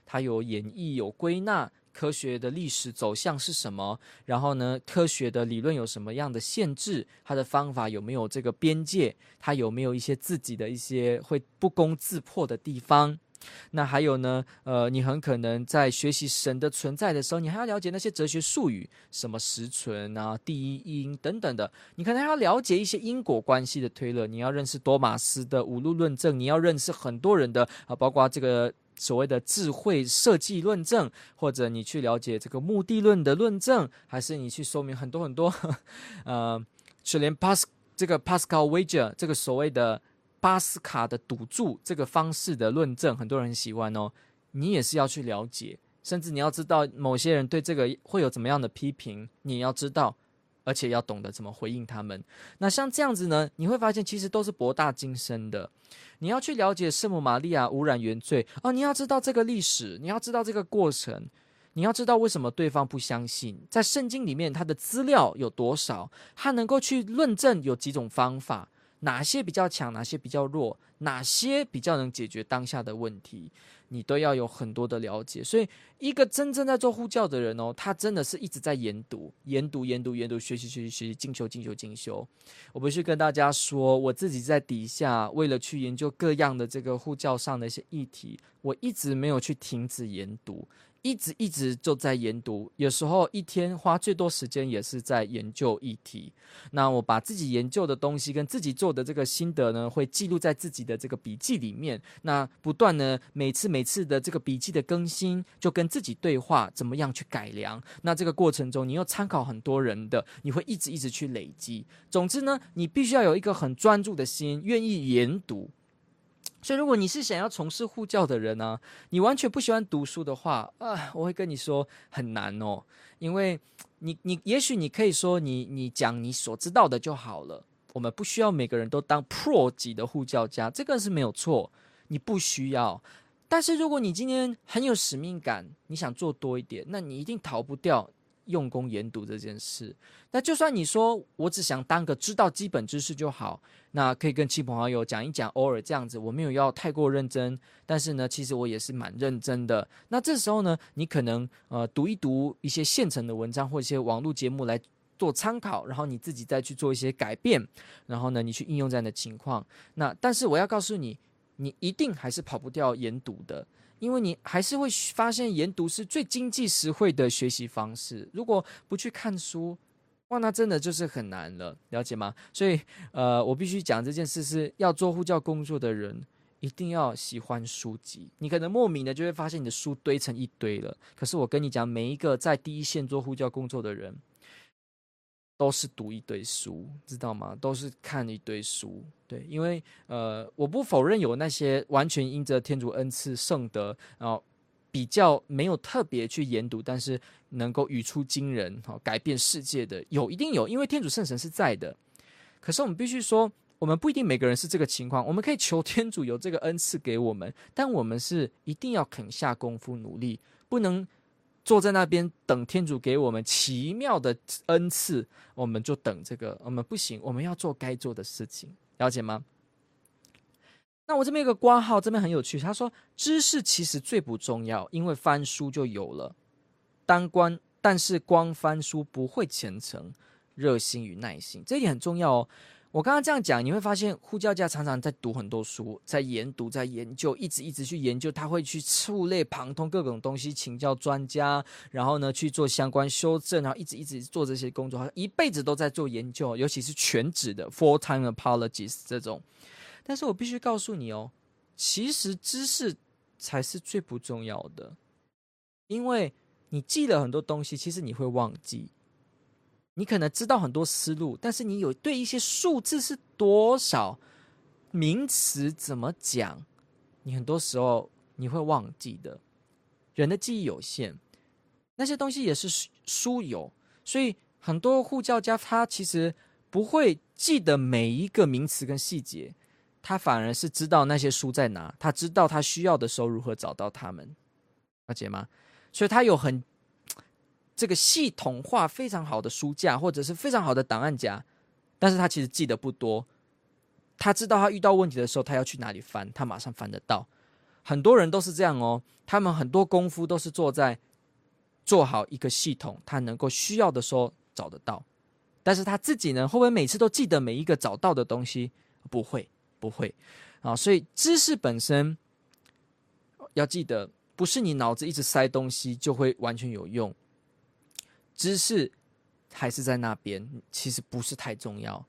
它有演绎，有归纳。科学的历史走向是什么？然后呢，科学的理论有什么样的限制？它的方法有没有这个边界？它有没有一些自己的一些会不攻自破的地方？那还有呢，你很可能在学习神的存在的时候，你还要了解那些哲学术语，什么实存啊、第一因等等的。你可能还要了解一些因果关系的推论，你要认识多玛斯的五路论证，你要认识很多人的包括这个。所谓的智慧设计论证，或者你去了解这个目的论的论证，还是你去说明很多很多，就连这个 Pascal wager 这个所谓的巴斯卡的赌注这个方式的论证，很多人很喜欢哦。你也是要去了解，甚至你要知道某些人对这个会有怎么样的批评，你也要知道。而且要懂得怎么回应他们。那像这样子呢，你会发现其实都是博大精深的。你要去了解圣母玛利亚污染原罪你要知道这个历史，你要知道这个过程，你要知道为什么对方不相信。在圣经里面，他的资料有多少，他能够去论证有几种方法，哪些比较强，哪些比较弱，哪些比较能解决当下的问题。你都要有很多的了解，所以一个真正在做护教的人他真的是一直在研读，学习，进修。我不是跟大家说，我自己在底下为了去研究各样的这个护教上的一些议题，我一直没有去停止研读。一直就在研读，有时候一天花最多时间也是在研究议题。那我把自己研究的东西跟自己做的这个心得呢，会记录在自己的这个笔记里面。那不断呢，每次的这个笔记的更新，就跟自己对话，怎么样去改良。那这个过程中，你又参考很多人的，你会一直去累积。总之呢，你必须要有一个很专注的心，愿意研读。所以如果你是想要从事护教的人啊，你完全不喜欢读书的话我会跟你说很难因为你也许你可以说你讲你所知道的就好了，我们不需要每个人都当 pro 级的护教家，这个是没有错，你不需要。但是如果你今天很有使命感，你想做多一点，那你一定逃不掉用功研读这件事。那就算你说我只想当个知道基本知识就好，那可以跟亲朋好友讲一讲，偶尔这样子，我没有要太过认真，但是呢其实我也是蛮认真的。那这时候呢，你可能读一读一些现成的文章或一些网络节目来做参考，然后你自己再去做一些改变，然后呢你去应用这样的情况。那但是我要告诉你，你一定还是跑不掉研读的，因为你还是会发现研读是最经济实惠的学习方式。如果不去看书，哇，那真的就是很难了，了解吗？所以我必须讲这件事是要做护教工作的人一定要喜欢书籍。你可能莫名的就会发现你的书堆成一堆了，可是我跟你讲，每一个在第一线做护教工作的人都是读一堆书，知道吗？都是看一堆书。对，因为我不否认有那些完全因着天主恩赐圣德，然后比较没有特别去研读，但是能够语出惊人，改变世界的一定有，因为天主圣神是在的。可是我们必须说，我们不一定每个人是这个情况，我们可以求天主有这个恩赐给我们，但我们是一定要肯下功夫努力，不能坐在那边等天主给我们奇妙的恩赐，我们就等这个，我们不行，我们要做该做的事情，了解吗？那我这边有个括号，这边很有趣，他说知识其实最不重要，因为翻书就有了。但是光翻书不会虔诚、热心与耐心，这一点很重要哦。我刚刚这样讲，你会发现护教家常常在读很多书，在研读，在研究，一直去研究，他会去触类旁通各种东西，请教专家，然后呢去做相关修正，然后一直做这些工作，一辈子都在做研究，尤其是全职的 full-time apologist 这种。但是我必须告诉你哦，其实知识才是最不重要的，因为你记了很多东西，其实你会忘记。你可能知道很多思路，但是你有对一些数字是多少，名词怎么讲，你很多时候你会忘记的。人的记忆有限，那些东西也是书有，所以很多护教家他其实不会记得每一个名词跟细节，他反而是知道那些书在哪，他知道他需要的时候如何找到他们，了解吗？所以他有很这个系统化非常好的书架，或者是非常好的档案夹，但是他其实记得不多。他知道他遇到问题的时候，他要去哪里翻，他马上翻得到。 很多人都是这样哦，他们很多功夫都是做好一个系统，他能够需要的时候找得到。但是他自己呢，会不会每次都记得每一个找到的东西？不会，不会啊。所以知识本身要记得，不是你脑子一直塞东西就会完全有用。知识还是在那边，其实不是太重要。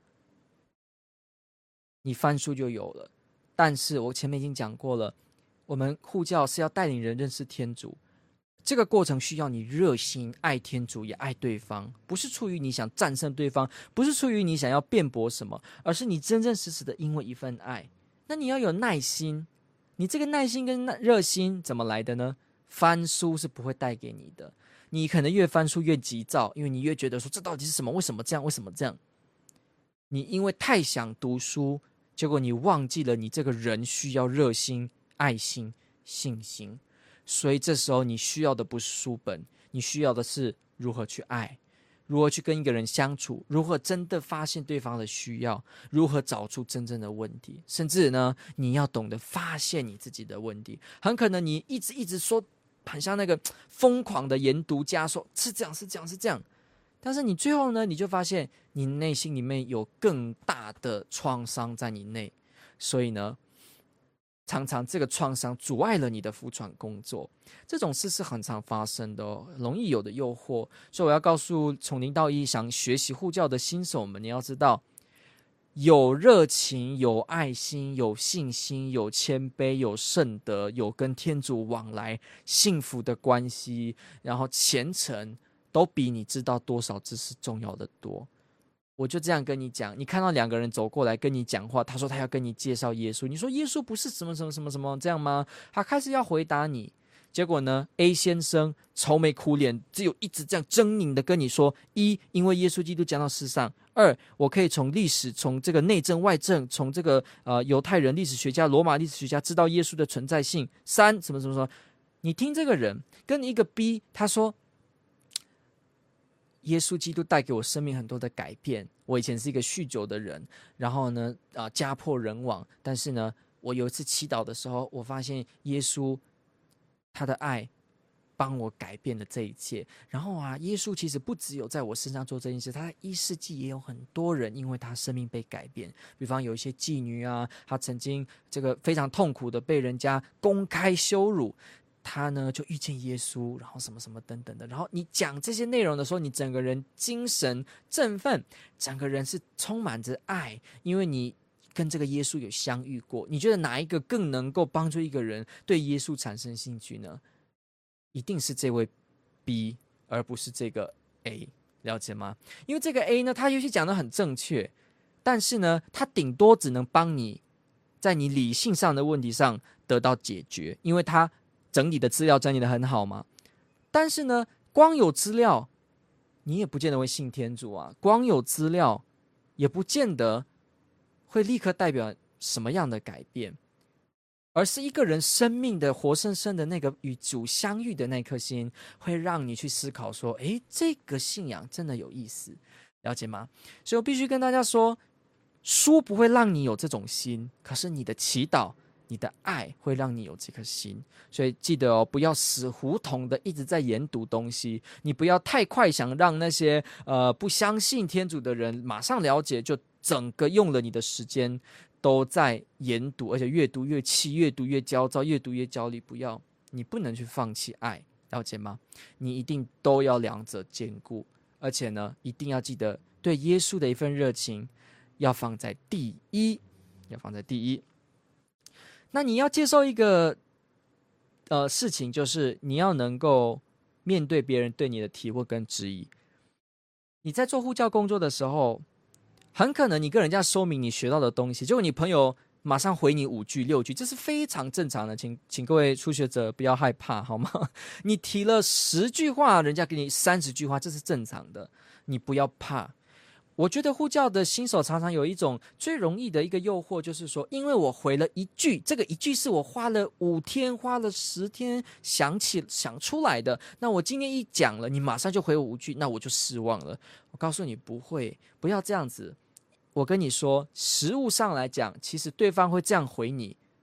你翻书就有了，但是我前面已经讲过了，我们护教是要带领人认识天主。这个过程需要你热心爱天主也爱对方，不是出于你想战胜对方，不是出于你想要辩驳什么，而是你真真实实的因为一份爱。那你要有耐心，你这个耐心跟热心怎么来的呢？翻书是不会带给你的，你可能越翻书越急躁，因为你越觉得说这到底是什么？为什么这样？为什么这样？你因为太想读书，结果你忘记了你这个人需要热心、爱心、信心。所以这时候你需要的不是书本，你需要的是如何去爱，如何去跟一个人相处，如何真的发现对方的需要，如何找出真正的问题，甚至呢，你要懂得发现你自己的问题。很可能你一直说，很像那个疯狂的研读家说是这样是这样是这样，但是你最后呢，你就发现你内心里面有更大的创伤在你内，所以呢，常常这个创伤阻碍了你的服传工作。这种事是很常发生的哦，容易有的诱惑。所以我要告诉从零到一想学习护教的新手们，你要知道，有热情、有爱心、有信心、有谦卑、有圣德、有跟天主往来幸福的关系，然后虔诚，都比你知道多少知识重要的多。我就这样跟你讲，你看到两个人走过来跟你讲话，他说他要跟你介绍耶稣，你说耶稣不是什么什么什么什么这样吗？他开始要回答你，结果呢 A 先生愁眉苦脸，只有一直这样狰狞的跟你说：一，因为耶稣基督降到世上；二，我可以从历史，从这个内政外政，从这个犹太人历史学家、罗马历史学家知道耶稣的存在性；三，什么什么什么。你听这个人跟一个 B， 他说耶稣基督带给我生命很多的改变。我以前是一个酗酒的人，然后呢，家破人亡。但是呢，我有一次祈祷的时候，我发现耶稣他的爱帮我改变了这一切。然后耶稣其实不只有在我身上做这件事，他在1世纪也有很多人因为他生命被改变。比方有一些妓女她曾经这个非常痛苦的被人家公开羞辱。他呢就遇见耶稣，然后什么什么等等的，然后你讲这些内容的时候，你整个人精神振奋，整个人是充满着爱，因为你跟这个耶稣有相遇过。你觉得哪一个更能够帮助一个人对耶稣产生兴趣呢？一定是这位 B， 而不是这个 A， 了解吗？因为这个 A 呢，他也许讲得很正确，但是呢，他顶多只能帮你在你理性上的问题上得到解决，因为他整理的资料整理的很好嘛。但是呢，光有资料你也不见得会信天主啊，光有资料也不见得会立刻代表什么样的改变，而是一个人生命的活生生的那个与主相遇的那颗心，会让你去思考说，这个信仰真的有意思，了解吗？所以我必须跟大家说，书不会让你有这种心，可是你的祈祷，你的爱会让你有这颗心。所以记得不要死胡同的一直在研读东西，你不要太快想让那些不相信天主的人马上了解，就整个用了你的时间都在研读，而且越读越气，越读越焦躁，越读越焦虑。不要，你不能去放弃爱，了解吗？你一定都要两者兼顾，而且呢，一定要记得对耶稣的一份热情要放在第一，要放在第一。那你要接受一个事情，就是你要能够面对别人对你的提问跟质疑。你在做护教工作的时候，很可能你跟人家说明你学到的东西，结果你朋友马上回你5句6句，这是非常正常的，请各位初学者不要害怕好吗？你提了10句话，人家给你30句话，这是正常的，你不要怕。我觉得护教的新手常常有一种最容易的一个诱惑，就是说，因为我回了1句，这个1句是我花了5天、花了10天想出来的，那我今天一讲了，你马上就回我5句，那我就失望了。我告诉你不会，不要这样子。我跟你说，实务上来讲，其实对方会这样回你，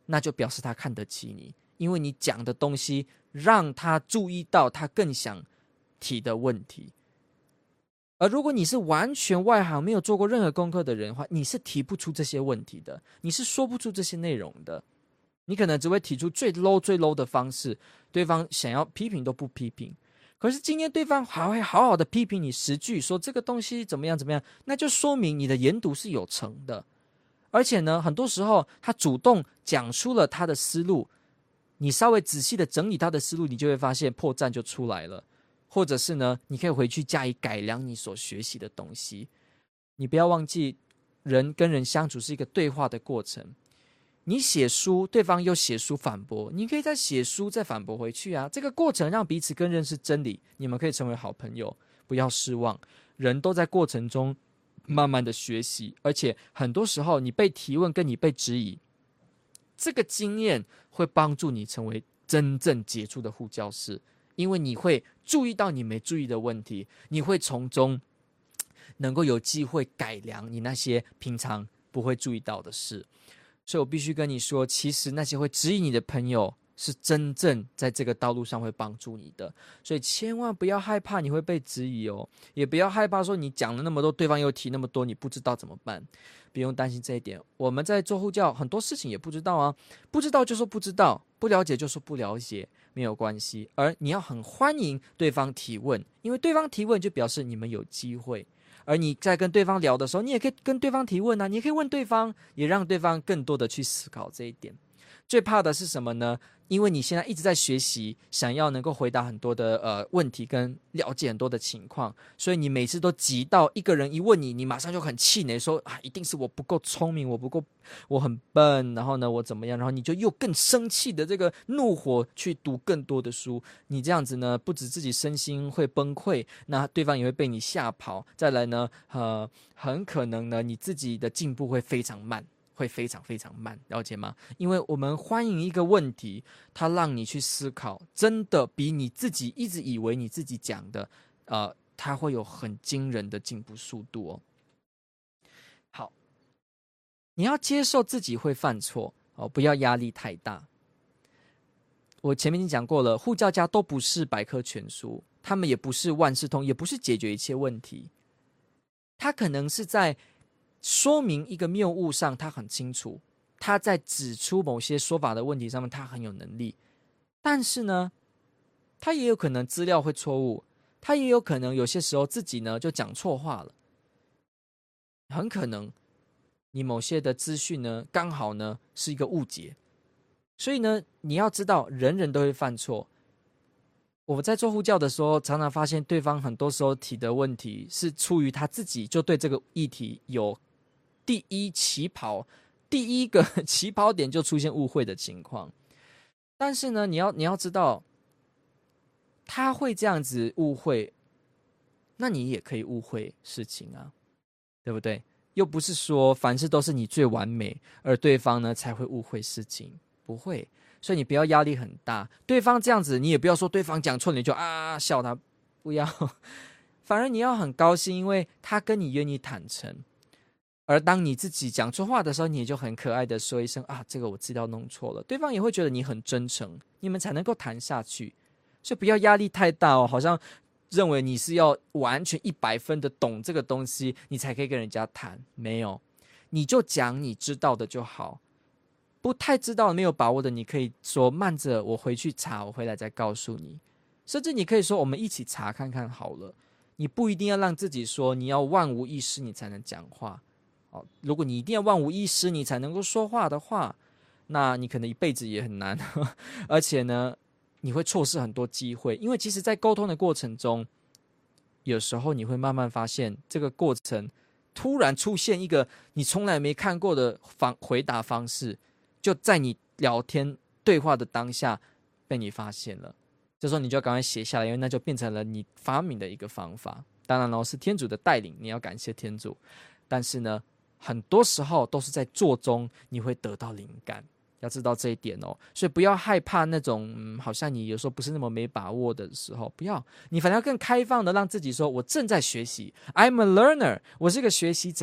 那就表示他看得起你，因为你讲的东西让他注意到他更想提的问题。而如果你是完全外行，没有做过任何功课的人的话，你是提不出这些问题的，你是说不出这些内容的，你可能只会提出最 low 的方式，对方想要批评都不批评。可是今天对方还会好好的批评你10句，说这个东西怎么样怎么样，那就说明你的研读是有成的。而且呢，很多时候他主动讲出了他的思路，你稍微仔细的整理他的思路，你就会发现破绽就出来了。或者是呢，你可以回去加以改良你所学习的东西。你不要忘记，人跟人相处是一个对话的过程。你写书，对方又写书反驳，你可以再写书再反驳回去啊。这个过程让彼此更认识真理，你们可以成为好朋友。不要失望，人都在过程中慢慢的学习，而且很多时候你被提问跟你被质疑，这个经验会帮助你成为真正杰出的护教士。因为你会注意到你没注意的问题，你会从中能够有机会改良你那些平常不会注意到的事。所以我必须跟你说，其实那些会指引你的朋友是真正在这个道路上会帮助你的。所以千万不要害怕你会被质疑哦，也不要害怕说你讲了那么多，对方又提那么多，你不知道怎么办。不用担心这一点，我们在做护教很多事情也不知道啊，不知道就说不知道，不了解就说不了解，没有关系。而你要很欢迎对方提问，因为对方提问就表示你们有机会。而你在跟对方聊的时候，你也可以跟对方提问啊，你也可以问对方，也让对方更多的去思考这一点。最怕的是什么呢？因为你现在一直在学习，想要能够回答很多的问题跟了解很多的情况，所以你每次都急到一个人一问你，你马上就很气馁，说啊，一定是我不够聪明，我很笨，然后呢我怎么样，然后你就又更生气的这个怒火去读更多的书。你这样子呢，不止自己身心会崩溃，那对方也会被你吓跑。再来呢，很可能呢你自己的进步会非常慢。会非常非常慢，了解吗？因为我们欢迎一个问题，它让你去思考，真的比你自己一直以为你自己讲的，它会有很惊人的进步速度哦。好，你要接受自己会犯错哦，不要压力太大。我前面已经讲过了，护教家都不是百科全书，他们也不是万事通，也不是解决一切问题，他可能是在说明一个谬误上他很清楚，他在指出某些说法的问题上面他很有能力，但是呢他也有可能资料会错误，他也有可能有些时候自己呢就讲错话了，很可能你某些的资讯呢刚好呢是一个误解。所以呢你要知道人人都会犯错。我在做护教的时候常常发现对方很多时候提的问题是出于他自己就对这个议题有第一个起跑点就出现误会的情况。但是呢你要知道他会这样子误会，那你也可以误会事情啊，对不对？又不是说凡事都是你最完美而对方呢才会误会事情，不会。所以你不要压力很大，对方这样子你也不要说对方讲错你就笑他，不要。反而你要很高兴，因为他跟你愿意坦诚。而当你自己讲错话的时候，你也就很可爱的说一声这个我资料弄错了，对方也会觉得你很真诚，你们才能够谈下去。所以不要压力太大哦，好像认为你是要完全100分的懂这个东西你才可以跟人家谈，没有，你就讲你知道的就好。不太知道没有把握的，你可以说慢着，我回去查，我回来再告诉你。甚至你可以说我们一起查看看好了。你不一定要让自己说你要万无一失你才能讲话。如果你一定要万无一失你才能够说话的话，那你可能一辈子也很难。而且呢你会错失很多机会，因为其实在沟通的过程中，有时候你会慢慢发现这个过程突然出现一个你从来没看过的回答方式，就在你聊天对话的当下被你发现了。这时候你就要赶快写下来，因为那就变成了你发明的一个方法。当然是天主的带领，你要感谢天主。但是呢很多时候都是在做中你会得到灵感，要知道这一点哦。所以不要害怕那种好像你有时候不是那么没把握的时候，不要，你反而要更开放的让自己说我正在学习， I'm a learner， 我是个学习者。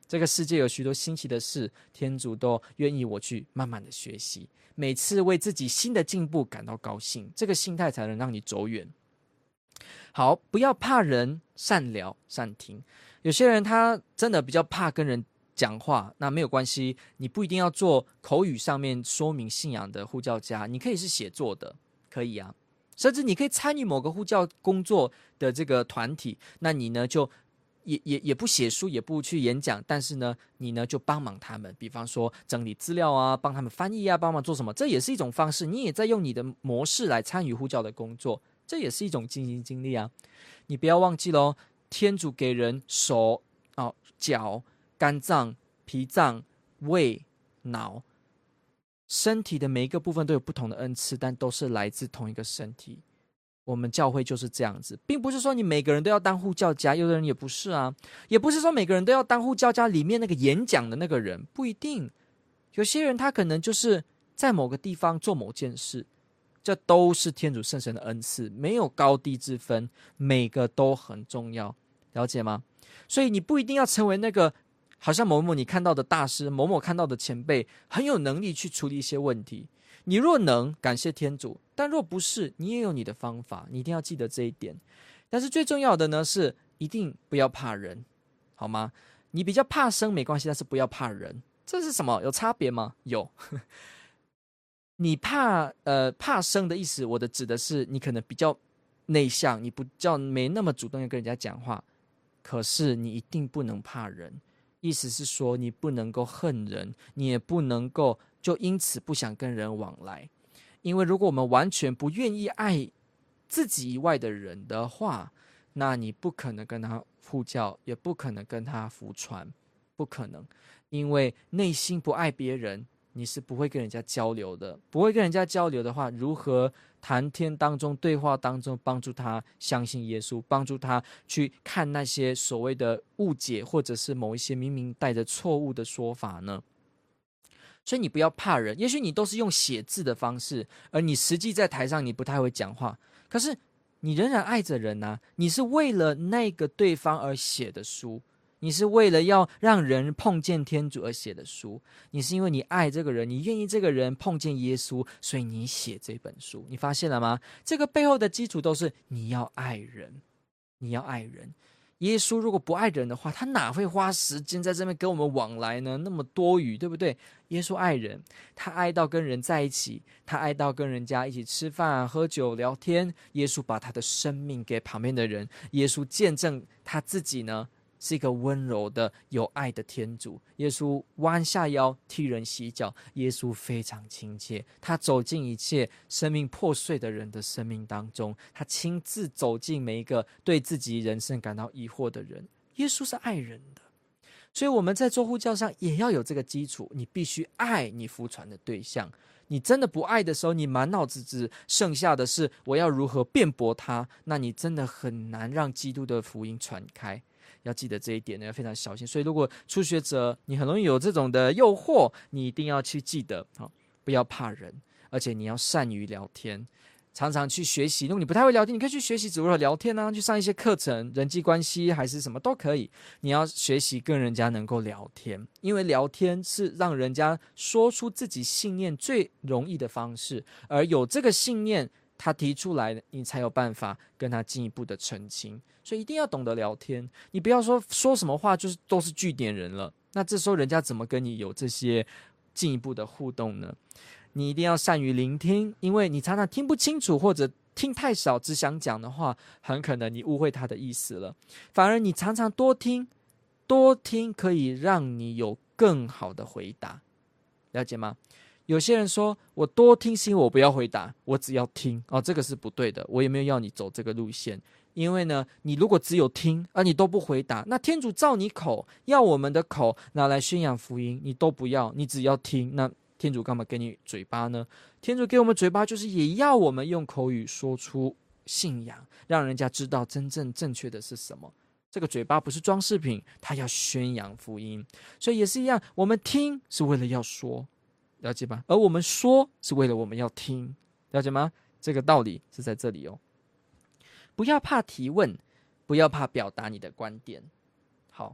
这个世界有许多新奇的事，天主都愿意我去慢慢的学习，每次为自己新的进步感到高兴，这个心态才能让你走远。好，不要怕人，善聊善听。有些人他真的比较怕跟人讲话，那没有关系，你不一定要做口语上面说明信仰的护教家，你可以是写作的，可以啊，甚至你可以参与某个护教工作的这个团体，那你呢就也不写书，也不去演讲，但是呢，你呢就帮忙他们，比方说整理资料啊，帮他们翻译啊，帮忙做什么，这也是一种方式。你也在用你的模式来参与护教的工作，这也是一种尽心尽力啊。你不要忘记咯，天主给人手、脚、肝脏、脾脏、胃、脑，身体的每一个部分都有不同的恩赐，但都是来自同一个身体。我们教会就是这样子，并不是说你每个人都要当护教家，有的人也不是啊，也不是说每个人都要当护教家里面那个演讲的那个人，不一定。有些人他可能就是在某个地方做某件事，这都是天主圣神的恩赐，没有高低之分，每个都很重要，了解吗？所以你不一定要成为那个好像某某你看到的大师，某某看到的前辈，很有能力去处理一些问题。你若能，感谢天主，但若不是，你也有你的方法，你一定要记得这一点。但是最重要的呢，是一定不要怕人，好吗？你比较怕生没关系，但是不要怕人，这是什么？有差别吗？有。你怕生的意思，我的指的是你可能比较内向，你没那么主动的跟人家讲话，可是你一定不能怕人。意思是说，你不能够恨人，你也不能够就因此不想跟人往来。因为如果我们完全不愿意爱自己以外的人的话，那你不可能跟他护教，也不可能跟他服传，不可能。因为内心不爱别人，你是不会跟人家交流的。不会跟人家交流的话，如何谈天当中、对话当中帮助他相信耶稣，帮助他去看那些所谓的误解，或者是某一些明明带着错误的说法呢？所以你不要怕人，也许你都是用写字的方式，而你实际在台上你不太会讲话，可是你仍然爱着人啊，你是为了那个对方而写的书，你是为了要让人碰见天主而写的书，你是因为你爱这个人，你愿意这个人碰见耶稣，所以你写这本书。你发现了吗？这个背后的基础都是你要爱人，你要爱人。耶稣如果不爱人的话，他哪会花时间在这边跟我们往来呢？那么多余，对不对？耶稣爱人，他爱到跟人在一起，他爱到跟人家一起吃饭、喝酒、聊天。耶稣把他的生命给旁边的人，耶稣见证他自己呢是一个温柔的、有爱的天主。耶稣弯下腰替人洗脚，耶稣非常亲切，他走进一切生命破碎的人的生命当中，他亲自走进每一个对自己人生感到疑惑的人。耶稣是爱人的，所以我们在做护教上也要有这个基础，你必须爱你服传的对象。你真的不爱的时候，你满脑子只剩下的是我要如何辩驳他，那你真的很难让基督的福音传开。要记得这一点呢，要非常小心。所以如果初学者你很容易有这种的诱惑，你一定要去记得，不要怕人，而且你要善于聊天，常常去学习。如果你不太会聊天，你可以去学习如何聊天啊，去上一些课程，人际关系还是什么都可以。你要学习跟人家能够聊天，因为聊天是让人家说出自己信念最容易的方式，而有这个信念他提出来，你才有办法跟他进一步的澄清。所以一定要懂得聊天，你不要说什么话就是都是句点人了，那这时候人家怎么跟你有这些进一步的互动呢？你一定要善于聆听，因为你常常听不清楚或者听太少，只想讲的话，很可能你误会他的意思了。反而你常常多听可以让你有更好的回答，了解吗？有些人说我多听是因为我不要回答，我只要听，这个是不对的，我也没有要你走这个路线。因为呢，你如果只有听而你都不回答，那天主造你口，要我们的口拿来宣扬福音，你都不要，你只要听，那天主干嘛给你嘴巴呢？天主给我们嘴巴，就是也要我们用口语说出信仰，让人家知道真正正确的是什么。这个嘴巴不是装饰品，它要宣扬福音。所以也是一样，我们听是为了要说，了解吧？而我们说是为了我们要听，了解吗？这个道理是在这里哦。不要怕提问，不要怕表达你的观点。好，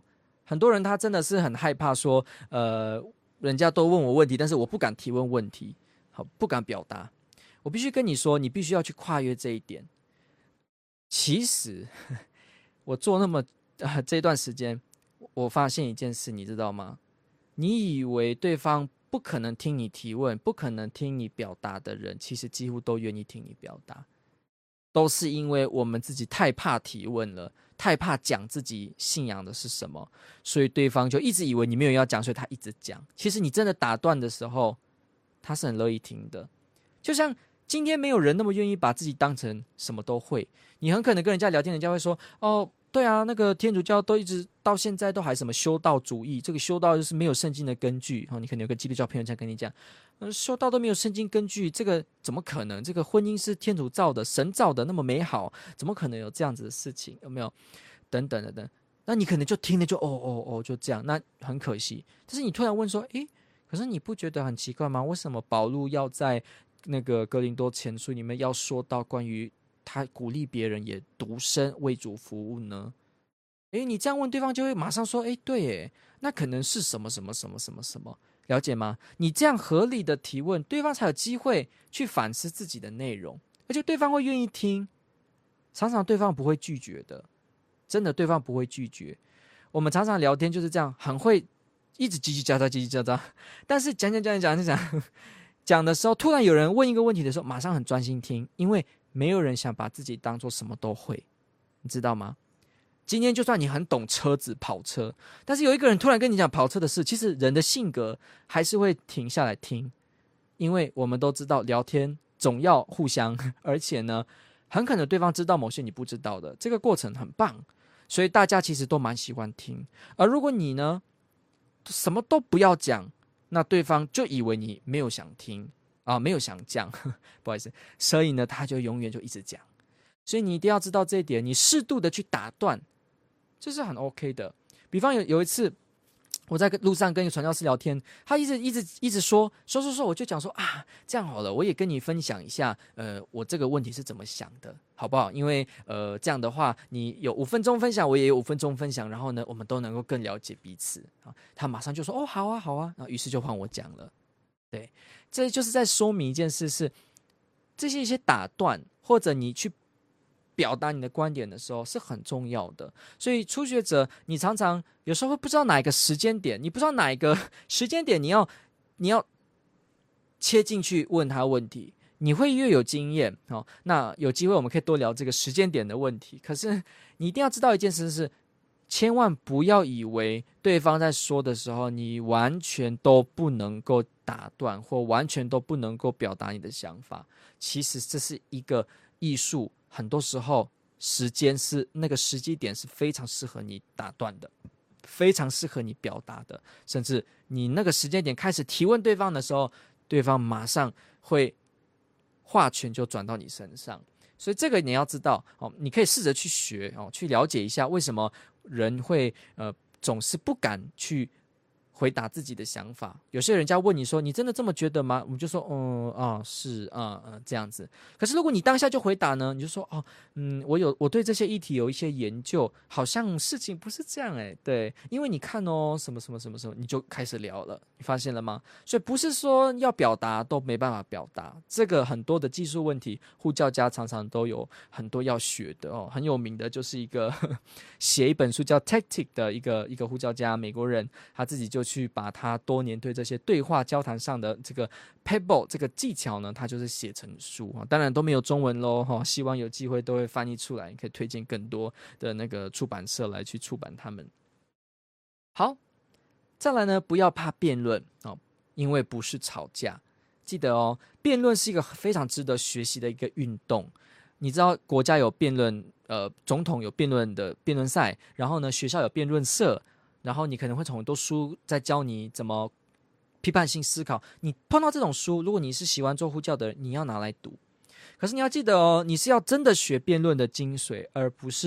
很多人他真的是很害怕说，人家都问我问题，但是我不敢提问问题，好，不敢表达。我必须跟你说，你必须要去跨越这一点。其实我做那么这段时间，我发现一件事，你知道吗？你以为对方不可能听你提问，不可能听你表达的人，其实几乎都愿意听你表达，都是因为我们自己太怕提问了，太怕讲自己信仰的是什么，所以对方就一直以为你没有要讲，所以他一直讲。其实你真的打断的时候，他是很乐意听的。就像今天没有人那么愿意把自己当成什么都会，你很可能跟人家聊天，人家会说，哦，对啊，那个天主教都一直到现在都还什么修道主义，这个修道就是没有圣经的根据。你可能有个基督教朋友这样跟你讲，修道都没有圣经根据，这个怎么可能？这个婚姻是天主造的，神造的，那么美好，怎么可能有这样子的事情？有没有？等等等等，那你可能就听了就就这样，那很可惜。但是你突然问说，诶，可是你不觉得很奇怪吗？为什么保禄要在那个哥林多前书里面要说到关于他鼓励别人也独身为主服务呢？诶，你这样问对方就会马上说，诶，对耶，那可能是什么什么什么什么什么，了解吗？你这样合理的提问，对方才有机会去反思自己的内容，而且对方会愿意听，常常对方不会拒绝的，真的对方不会拒绝。我们常常聊天就是这样，很会一直叽叽喳喳叽叽喳喳，但是讲的时候，突然有人问一个问题的时候，马上很专心听，因为没有人想把自己当做什么都会，你知道吗？今天就算你很懂车子跑车，但是有一个人突然跟你讲跑车的事，其实人的性格还是会停下来听，因为我们都知道聊天总要互相，而且呢，很可能对方知道某些你不知道的，这个过程很棒，所以大家其实都蛮喜欢听。而如果你呢，什么都不要讲，那对方就以为你没有想听啊，没有想讲，不好意思，所以呢，他就永远就一直讲。所以你一定要知道这一点，你适度的去打断，这是很 OK 的。比方有一次，我在路上跟一个传教士聊天，他一直说，我就讲说啊，这样好了，我也跟你分享一下，我这个问题是怎么想的，好不好？因为这样的话，你有5分钟分享，我也有5分钟分享，然后呢，我们都能够更了解彼此啊。他马上就说，哦，好啊，好啊，然后于是就换我讲了。对，这就是在说明一件事是，这些一些打断，或者你去表达你的观点的时候是很重要的。所以初学者，你常常有时候会不知道哪一个时间点，你不知道哪一个时间点你要切进去问他问题，你会越有经验哦。那有机会我们可以多聊这个时间点的问题。可是你一定要知道一件事是，千万不要以为对方在说的时候，你完全都不能够打断，或完全都不能够表达你的想法。其实这是一个艺术，很多时候时间是那个时机点是非常适合你打断的，非常适合你表达的，甚至你那个时间点开始提问对方的时候，对方马上会话权就转到你身上。所以这个你要知道哦，你可以试着去学哦，去了解一下为什么人会总是不敢去回答自己的想法。有些人家问你说，你真的这么觉得吗？我们就说是这样子。可是如果你当下就回答呢，你就说我对这些议题有一些研究，好像事情不是这样对，因为你看哦什么什么什么什么，你就开始聊了，你发现了吗？所以不是说要表达都没办法表达，这个很多的技术问题，护教家常常都有很多要学的哦。很有名的就是一个写一本书叫 Tactic 的一个护教家，美国人，他自己就去把他多年对这些对话交谈上的这个 pebble 这个技巧呢，他就是写成书啊，当然都没有中文咯哈，希望有机会都会翻译出来，可以推荐更多的那个出版社来去出版他们。好，再来呢，不要怕辩论哦，因为不是吵架。记得哦，辩论是一个非常值得学习的一个运动。你知道国家有辩论，总统有辩论的辩论赛，然后呢，学校有辩论社。然后你可能会从很多书在教你怎么批判性思考。你碰到这种书，如果你是喜欢做护教的人，你要拿来读。可是你要记得哦，你是要真的学辩论的精髓，而不是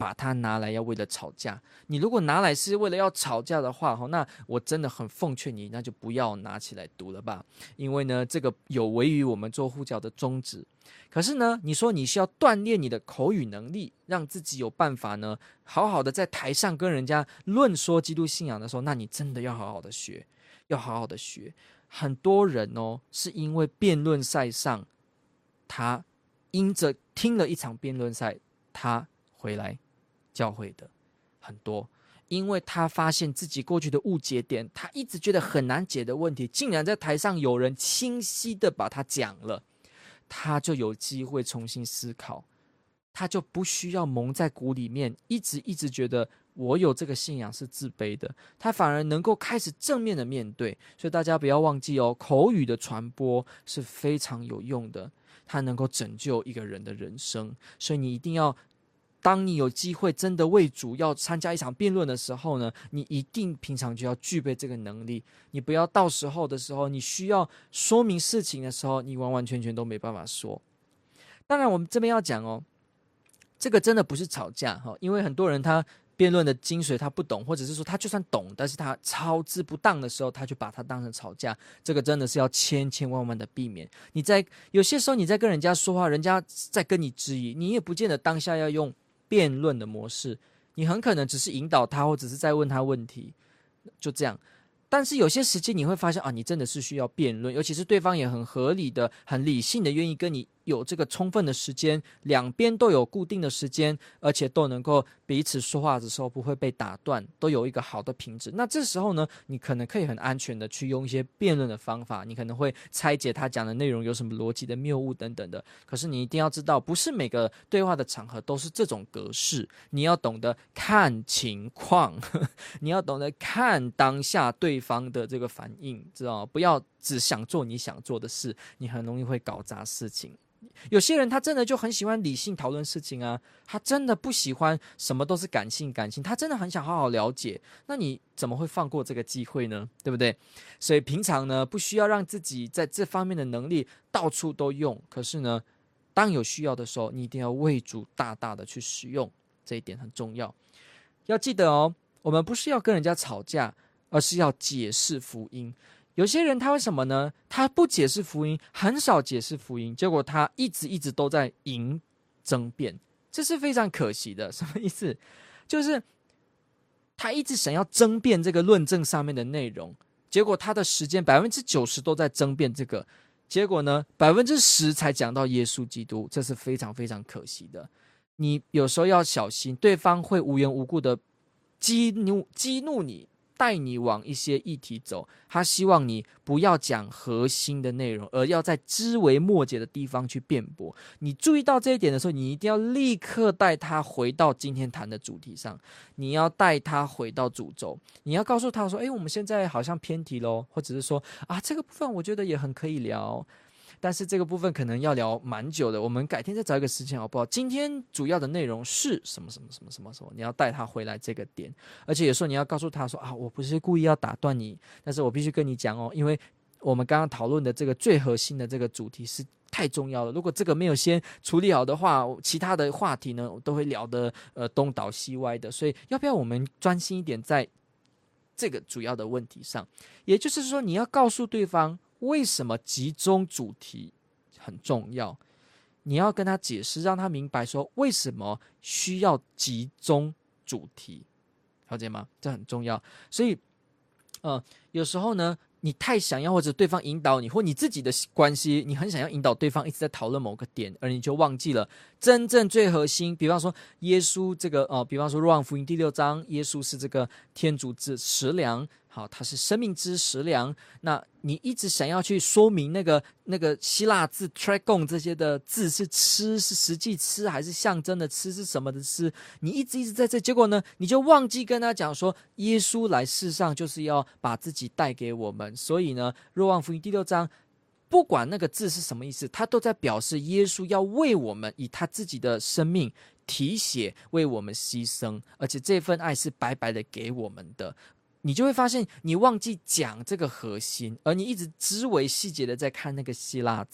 把它拿来要为了吵架。你如果拿来是为了要吵架的话，那我真的很奉劝你，那就不要拿起来读了吧，因为呢，这个有违于我们做护教的宗旨。可是呢，你说你需要锻炼你的口语能力，让自己有办法呢，好好的在台上跟人家论说基督信仰的时候，那你真的要好好的学，要好好的学。很多人是因为辩论赛上，他因着听了一场辩论赛，他回来教会的很多，因为他发现自己过去的误解点，他一直觉得很难解的问题，竟然在台上有人清晰的把它讲了，他就有机会重新思考，他就不需要蒙在鼓里面，一直觉得我有这个信仰是自卑的，他反而能够开始正面的面对。所以大家不要忘记口语的传播是非常有用的，它能够拯救一个人的人生。所以你一定要，当你有机会真的为主要参加一场辩论的时候呢，你一定平常就要具备这个能力，你不要到时候的时候，你需要说明事情的时候，你完完全全都没办法说。当然我们这边要讲这个真的不是吵架，因为很多人他辩论的精髓他不懂，或者是说他就算懂，但是他操之不当的时候，他就把它当成吵架，这个真的是要千万的避免。有些时候你在跟人家说话，人家在跟你质疑，你也不见得当下要用辩论的模式，你很可能只是引导他，或者是在问他问题，就这样。但是有些时间你会发现你真的是需要辩论，尤其是对方也很合理的、很理性的愿意跟你有这个充分的时间，两边都有固定的时间，而且都能够彼此说话的时候不会被打断，都有一个好的品质。那这时候呢，你可能可以很安全的去用一些辩论的方法，你可能会拆解他讲的内容有什么逻辑的谬误等等的。可是你一定要知道，不是每个对话的场合都是这种格式，你要懂得看情况你要懂得看当下对方的这个反应，知道吗？不要只想做你想做的事，你很容易会搞砸事情。有些人他真的就很喜欢理性讨论事情啊，他真的不喜欢什么都是感性，他真的很想好好了解，那你怎么会放过这个机会呢？对不对？所以平常呢，不需要让自己在这方面的能力到处都用，可是呢，当有需要的时候，你一定要为主大大的去使用，这一点很重要。要记得我们不是要跟人家吵架，而是要解释福音。有些人他为什么呢？他不解释福音，很少解释福音，结果他一直都在赢争辩，这是非常可惜的。什么意思？就是他一直想要争辩这个论证上面的内容，结果他的时间90%都在争辩这个，结果呢10%才讲到耶稣基督，这是非常非常可惜的。你有时候要小心，对方会无缘无故的激怒你，带你往一些议题走，他希望你不要讲核心的内容，而要在枝微末节的地方去辩驳。你注意到这一点的时候，你一定要立刻带他回到今天谈的主题上，你要带他回到主轴，你要告诉他说我们现在好像偏题咯，或者是说这个部分我觉得也很可以聊，但是这个部分可能要聊蛮久的，我们改天再找一个时间好不好？今天主要的内容是什么，你要带他回来这个点。而且有时候你要告诉他说我不是故意要打断你，但是我必须跟你讲因为我们刚刚讨论的这个最核心的这个主题是太重要了，如果这个没有先处理好的话，其他的话题呢都会聊得东倒西歪的，所以要不要我们专心一点在这个主要的问题上？也就是说，你要告诉对方为什么集中主题很重要，你要跟他解释，让他明白说为什么需要集中主题，了解吗？这很重要。所以有时候呢，你太想要，或者对方引导你，或你自己的关系，你很想要引导对方一直在讨论某个点，而你就忘记了真正最核心。比方说耶稣这个比方说若望福音第6章，耶稣是这个天主之食粮，好，他是生命之食粮。那你一直想要去说明那个希腊字 tragon 这些的字是吃，是实际吃还是象征的吃，是什么的吃，你一直在这，结果呢你就忘记跟他讲说耶稣来世上就是要把自己带给我们。所以呢若望福音第6章不管那个字是什么意思，他都在表示耶稣要为我们以他自己的生命提血为我们牺牲，而且这份爱是白白的给我们的。你就会发现你忘记讲这个核心，而你一直枝微细节的在看那个希腊字，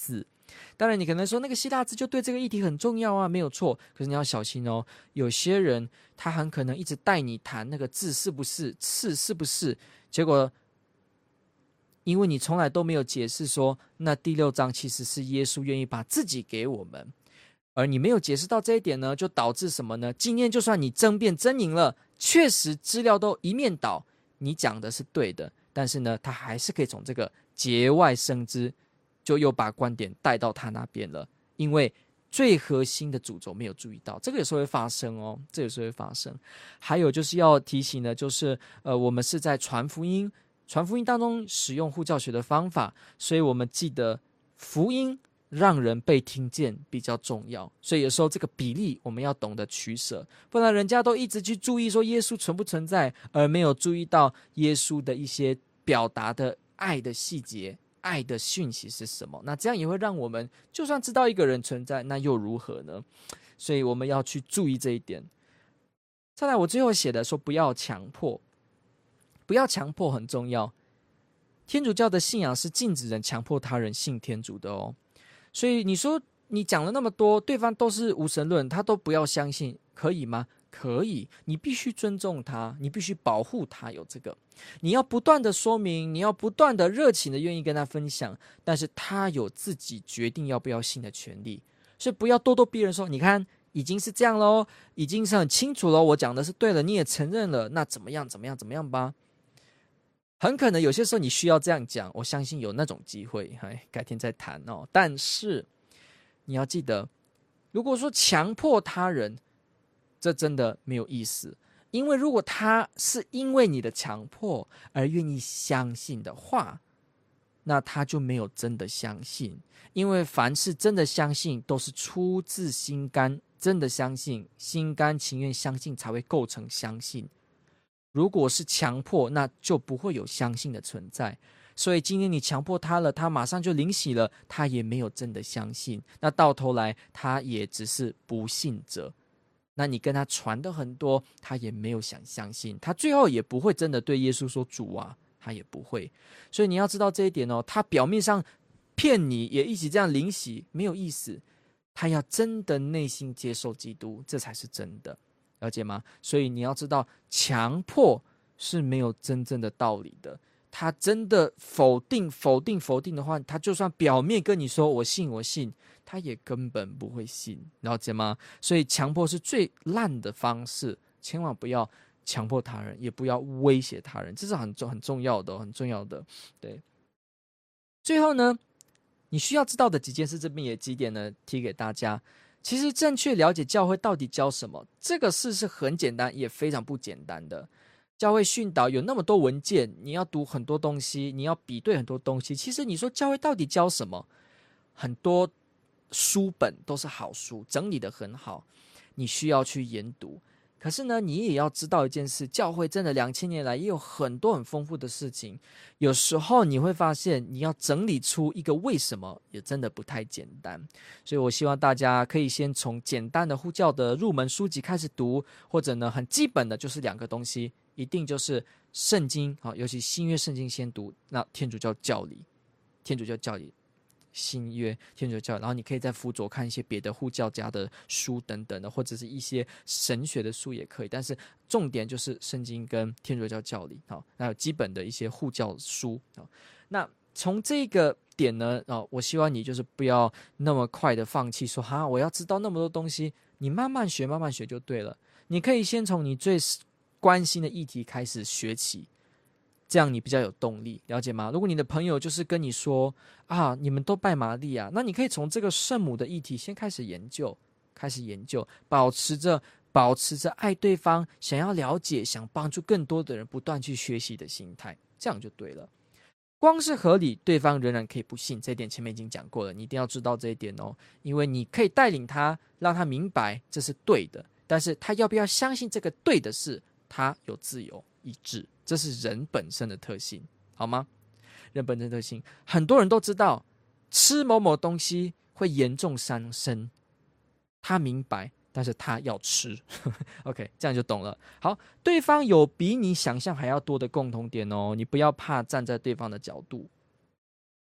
当然你可能说那个希腊字就对这个议题很重要啊，没有错，可是你要小心哦，有些人他很可能一直带你谈那个字是不是，是是不是，结果因为你从来都没有解释说那第6章其实是耶稣愿意把自己给我们，而你没有解释到这一点呢，就导致什么呢？今天就算你争辩争赢了，确实资料都一面倒，你讲的是对的，但是呢他还是可以从这个节外生枝，就又把观点带到他那边了，因为最核心的主轴没有注意到，这个有时候会发生哦，这有时候会发生。还有就是要提醒的，就是我们是在传福音当中使用护教学的方法，所以我们记得福音让人被听见比较重要，所以有时候这个比例我们要懂得取舍，不然人家都一直去注意说耶稣存不存在，而没有注意到耶稣的一些表达的爱的细节，爱的讯息是什么，那这样也会让我们就算知道一个人存在，那又如何呢？所以我们要去注意这一点。再来我最后写的说不要强迫，不要强迫很重要。天主教的信仰是禁止人强迫他人信天主的哦，所以你说你讲了那么多，对方都是无神论，他都不要相信，可以吗？可以，你必须尊重他，你必须保护他有这个，你要不断的说明，你要不断的热情的愿意跟他分享，但是他有自己决定要不要信的权利，所以不要咄咄逼人说，你看已经是这样咯，已经是很清楚了，我讲的是对了，你也承认了，那怎么样怎么样怎么样吧。很可能有些时候你需要这样讲，我相信有那种机会，改天再谈哦。但是你要记得，如果说强迫他人，这真的没有意思，因为如果他是因为你的强迫而愿意相信的话，那他就没有真的相信，因为凡是真的相信都是出自心甘，真的相信，心甘情愿相信才会构成相信。如果是强迫，那就不会有相信的存在。所以今天你强迫他了，他马上就领洗了，他也没有真的相信，那到头来他也只是不信者。那你跟他传的很多，他也没有想相信，他最后也不会真的对耶稣说主啊，他也不会。所以你要知道这一点哦，他表面上骗你也一起这样领洗没有意思，他要真的内心接受基督，这才是真的，了解吗？所以你要知道，强迫是没有真正的道理的。他真的否定的话，他就算表面跟你说我信我信，他也根本不会信，了解吗？所以强迫是最烂的方式，千万不要强迫他人，也不要威胁他人，这是很重要的，很重要的。对，最后呢，你需要知道的几件事，这边也几点呢提给大家。其实正确了解教会到底教什么，这个事是很简单也非常不简单的。教会训导有那么多文件，你要读很多东西，你要比对很多东西。其实你说教会到底教什么，很多书本都是好书，整理得很好，你需要去研读。可是呢，你也要知道一件事，教会真的2000年来也有很多很丰富的事情，有时候你会发现你要整理出一个为什么也真的不太简单。所以我希望大家可以先从简单的护教的入门书籍开始读，或者呢很基本的就是2个东西，一定就是圣经，尤其新约圣经先读，那天主教教理新约天主教，然后你可以再辅佐看一些别的护教家的书等等的，或者是一些神学的书也可以，但是重点就是圣经跟天主教教理，还有基本的一些护教书。那从这个点呢，我希望你就是不要那么快的放弃说我要知道那么多东西，你慢慢学就对了。你可以先从你最关心的议题开始学起，这样你比较有动力，了解吗？如果你的朋友就是跟你说你们都拜玛利亚，那你可以从这个圣母的议题先开始研究，保持着爱对方，想要了解，想帮助更多的人，不断去学习的心态，这样就对了。光是合理，对方仍然可以不信，这一点前面已经讲过了，你一定要知道这一点哦，因为你可以带领他，让他明白这是对的，但是他要不要相信这个对的事，他有自由意志，这是人本身的特性，好吗？人本身的特性，很多人都知道吃某某东西会严重伤身，他明白，但是他要吃OK， 这样就懂了。好，对方有比你想象还要多的共同点哦，你不要怕站在对方的角度，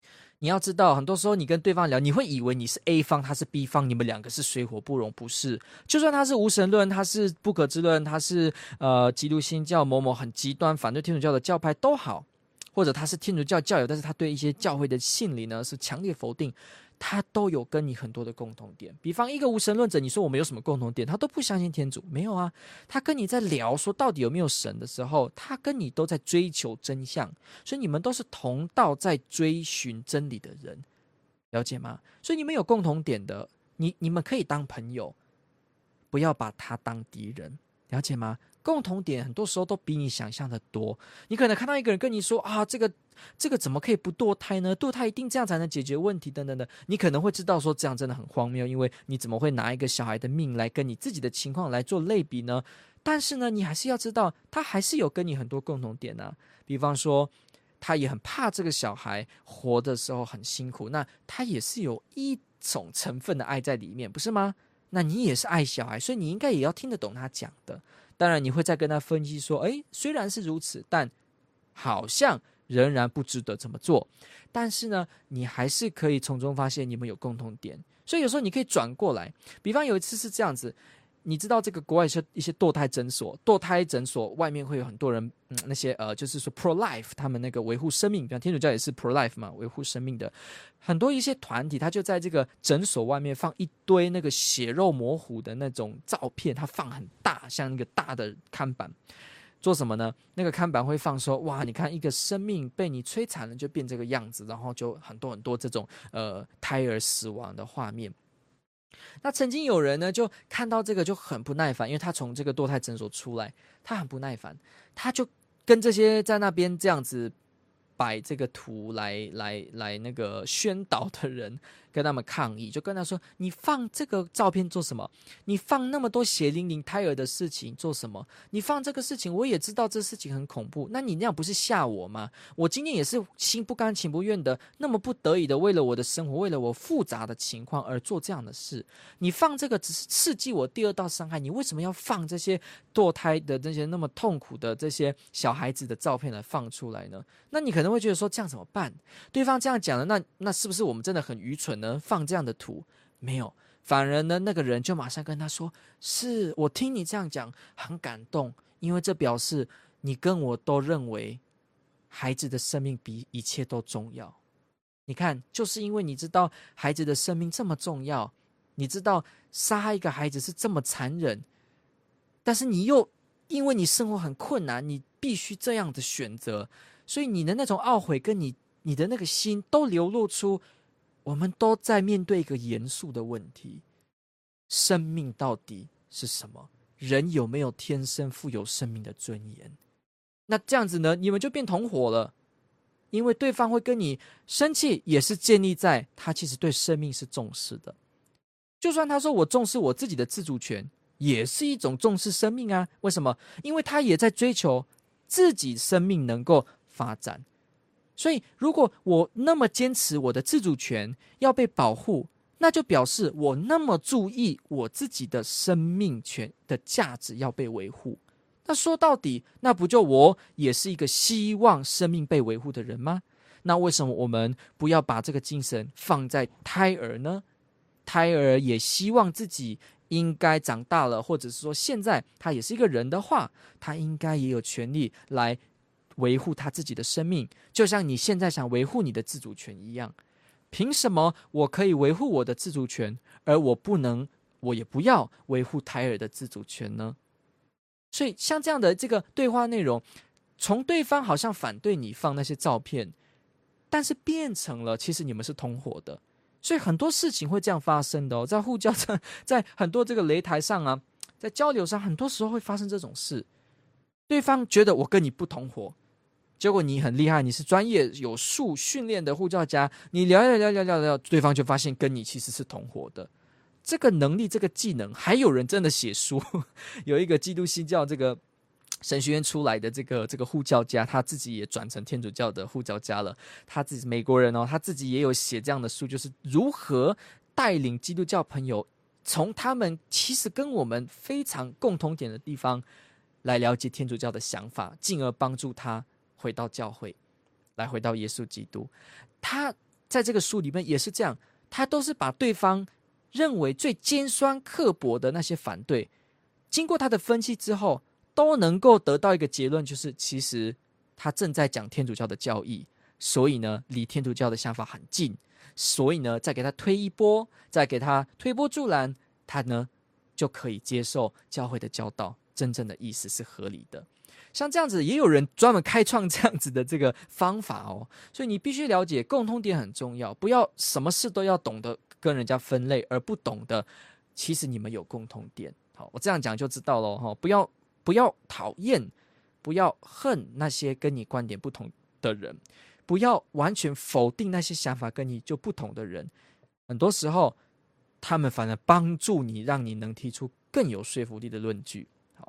你要知道，很多时候你跟对方聊，你会以为你是 A 方，他是 B 方，你们两个是水火不容，不是。就算他是无神论，他是不可知论，他是基督新教某某很极端反对天主教的教派都好，或者他是天主教教友，但是他对一些教会的信理呢是强烈否定，他都有跟你很多的共同点。比方一个无神论者，你说我们有什么共同点？他都不相信天主，没有啊。他跟你在聊说到底有没有神的时候，他跟你都在追求真相，所以你们都是同道在追寻真理的人，了解吗？所以你们有共同点的，你们可以当朋友，不要把他当敌人，了解吗？共同点很多时候都比你想象的多。你可能看到一个人跟你说啊，这个怎么可以不堕胎呢？堕胎一定这样才能解决问题等等的。你可能会知道说这样真的很荒谬，因为你怎么会拿一个小孩的命来跟你自己的情况来做类比呢？但是呢，你还是要知道，他还是有跟你很多共同点啊。比方说，他也很怕这个小孩活的时候很辛苦，那他也是有一种成分的爱在里面，不是吗？那你也是爱小孩，所以你应该也要听得懂他讲的。当然你会再跟他分析说，虽然是如此，但好像仍然不值得这么做。但是呢，你还是可以从中发现你们有共同点，所以有时候你可以转过来。比方有一次是这样子，你知道这个国外一些堕胎诊所外面会有很多人，那些就是说 pro life， 他们那个维护生命，比方天主教也是 pro life 嘛，维护生命的很多一些团体，他就在这个诊所外面放一堆那个血肉模糊的那种照片，他放很大，像一个大的看板。做什么呢？那个看板会放说，哇，你看一个生命被你摧残了就变这个样子，然后就很多很多这种胎儿死亡的画面。那曾经有人呢就看到这个就很不耐烦，因为他从这个堕胎诊所出来，他很不耐烦，他就跟这些在那边这样子摆这个图来那个宣导的人跟他们抗议，就跟他说，你放这个照片做什么？你放那么多血淋淋胎儿的事情做什么？你放这个事情我也知道这事情很恐怖，那你那样不是吓我吗？我今天也是心不甘情不愿的，那么不得已的为了我的生活，为了我复杂的情况而做这样的事，你放这个只是刺激我第二道伤害，你为什么要放这些堕胎的这些那么痛苦的这些小孩子的照片来放出来呢？那你可能会觉得说，这样怎么办？对方这样讲了，那是不是我们真的很愚蠢呢？放这样的图？没有，反而呢，那个人就马上跟他说，是我听你这样讲很感动，因为这表示你跟我都认为孩子的生命比一切都重要。你看，就是因为你知道孩子的生命这么重要，你知道杀一个孩子是这么残忍，但是你又因为你生活很困难，你必须这样的选择，所以你的那种懊悔跟你的那个心都流露出，我们都在面对一个严肃的问题：生命到底是什么？人有没有天生富有生命的尊严？那这样子呢，你们就变同伙了。因为对方会跟你生气，也是建立在他其实对生命是重视的。就算他说我重视我自己的自主权，也是一种重视生命啊。为什么？因为他也在追求自己生命能够发展。所以如果我那么坚持我的自主权要被保护，那就表示我那么注意我自己的生命权的价值要被维护。那说到底，那不就我也是一个希望生命被维护的人吗？那为什么我们不要把这个精神放在胎儿呢？胎儿也希望自己应该长大了，或者是说现在他也是一个人的话，他应该也有权利来维护他自己的生命，就像你现在想维护你的自主权一样。凭什么我可以维护我的自主权，而我不能，我也不要维护胎儿的自主权呢？所以像这样的这个对话内容，从对方好像反对你放那些照片，但是变成了其实你们是同伙的。所以很多事情会这样发生的在护教上，在很多这个擂台上啊，在交流上，很多时候会发生这种事。对方觉得我跟你不同伙，结果你很厉害，你是专业有素训练的护教家，你聊，对方就发现跟你其实是同伙的。这个能力，这个技能，还有人真的写书。有一个基督新教这个神学院出来的这个护教家，他自己也转成天主教的护教家了。他自己美国人他自己也有写这样的书，就是如何带领基督教朋友从他们其实跟我们非常共同点的地方来了解天主教的想法，进而帮助他回到教会，来回到耶稣基督。他在这个书里面也是这样，他都是把对方认为最尖酸刻薄的那些反对，经过他的分析之后，都能够得到一个结论，就是其实他正在讲天主教的教义，所以呢，离天主教的想法很近，所以呢，再给他推一波，再给他推波助澜，他呢就可以接受教会的教导，真正的意思是合理的。像这样子，也有人专门开创这样子的这个方法哦。所以你必须了解共通点很重要，不要什么事都要懂得跟人家分类，而不懂得其实你们有共通点。好，我这样讲就知道了哈。不要讨厌，不要恨那些跟你观点不同的人，不要完全否定那些想法跟你就不同的人。很多时候，他们反而帮助你，让你能提出更有说服力的论据。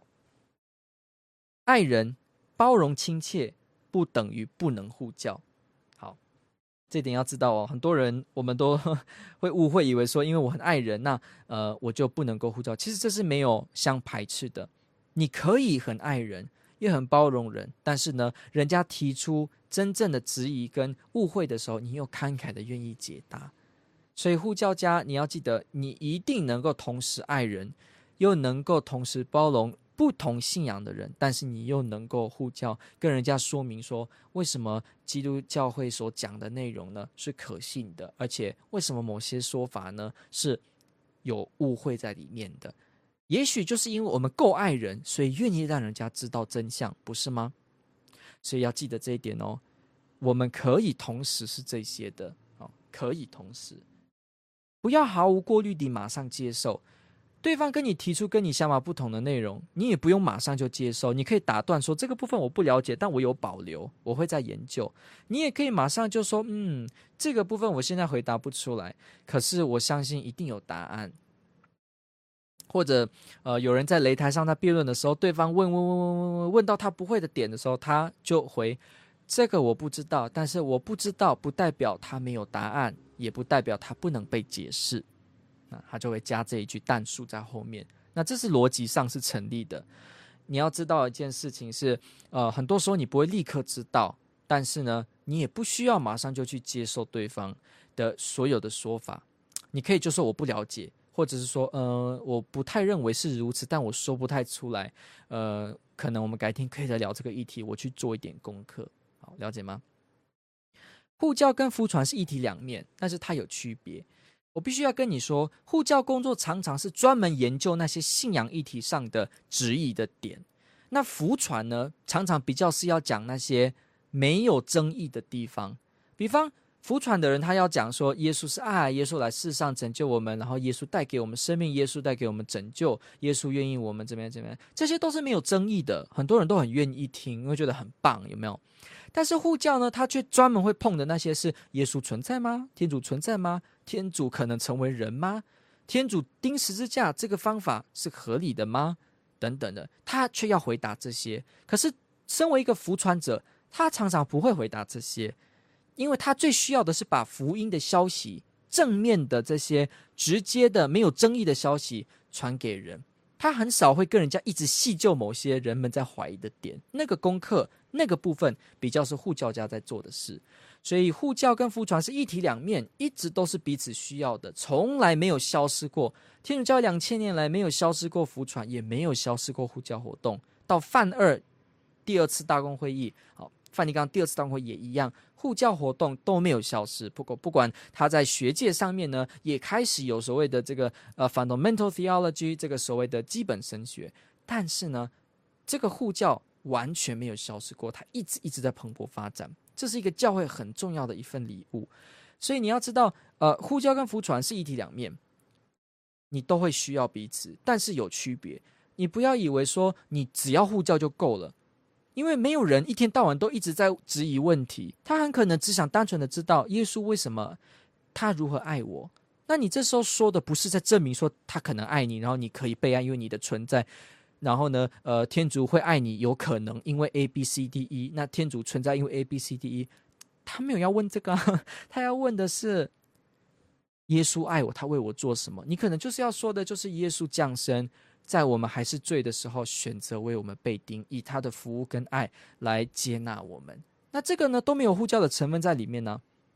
爱人、包容、亲切，不等于不能护教。好，这点要知道哦。很多人我们都会误会，以为说因为我很爱人，那我就不能够护教。其实这是没有相排斥的。你可以很爱人，也很包容人，但是呢，人家提出真正的质疑跟误会的时候，你又慷慨的愿意解答。所以护教家，你要记得，你一定能够同时爱人，又能够同时包容不同信仰的人，但是你又能够护教，跟人家说明说，为什么基督教会所讲的内容呢是可信的，而且为什么某些说法呢是有误会在里面的。也许就是因为我们够爱人，所以愿意让人家知道真相，不是吗？所以要记得这一点哦。我们可以同时是这些的，可以同时，不要毫无过滤地马上接受对方跟你提出跟你想法不同的内容，你也不用马上就接受，你可以打断说这个部分我不了解，但我有保留，我会再研究。你也可以马上就说这个部分我现在回答不出来，可是我相信一定有答案。或者有人在擂台上在辩论的时候，对方问到他不会的点的时候，他就回这个我不知道，但是我不知道不代表他没有答案，也不代表他不能被解释。那他就会加这一句但书在后面，那这是逻辑上是成立的。你要知道一件事情是很多时候你不会立刻知道，但是呢你也不需要马上就去接受对方的所有的说法。你可以就说我不了解，或者是说我不太认为是如此，但我说不太出来，可能我们改天可以再聊这个议题，我去做一点功课。好，了解吗？护教跟福传是一体两面，但是它有区别。我必须要跟你说，护教工作常常是专门研究那些信仰议题上的质疑的点，那福传呢，常常比较是要讲那些没有争议的地方。比方福传的人，他要讲说耶稣是爱，耶稣来世上拯救我们，然后耶稣带给我们生命，耶稣带给我们拯救，耶稣愿意我们怎么样怎么样，这些都是没有争议的，很多人都很愿意听，因为觉得很棒，有没有？但是护教呢，他却专门会碰的那些是耶稣存在吗？天主存在吗？天主可能成为人吗？天主钉十字架这个方法是合理的吗？等等的，他却要回答这些。可是身为一个福传者，他常常不会回答这些，因为他最需要的是把福音的消息，正面的这些直接的没有争议的消息传给人。他很少会跟人家一直细究某些人们在怀疑的点，那个功课那个部分比较是护教家在做的事。所以护教跟福传是一体两面，一直都是彼此需要的，从来没有消失过。天主教2000年来没有消失过福传，也没有消失过护教活动。到梵二第二次大公会议，梵蒂冈第二次大公会议也一样，护教活动都没有消失。不管他在学界上面呢，也开始有所谓的这个fundamental theology， 这个所谓的基本神学。但是呢，这个护教完全没有消失过，它一直在蓬勃发展。这是一个教会很重要的一份礼物。所以你要知道，护教跟福传是一体两面，你都会需要彼此，但是有区别。你不要以为说你只要护教就够了。因为没有人一天到晚都一直在质疑问题，他很可能只想单纯的知道耶稣为什么，他如何爱我。那你这时候说的不是在证明说他可能爱你，然后你可以被爱，因为你的存在。然后呢，天主会爱你，有可能因为 ABCDE， 那天主存在因为 ABCDE， 他没有要问这个他要问的是耶稣爱我，他为我做什么？你可能就是要说的就是耶稣降生。在我们还是罪的时候，选择为我们被钉，以他的服务跟爱来接纳我们。那这个呢，都没有护教的成分在里面呢。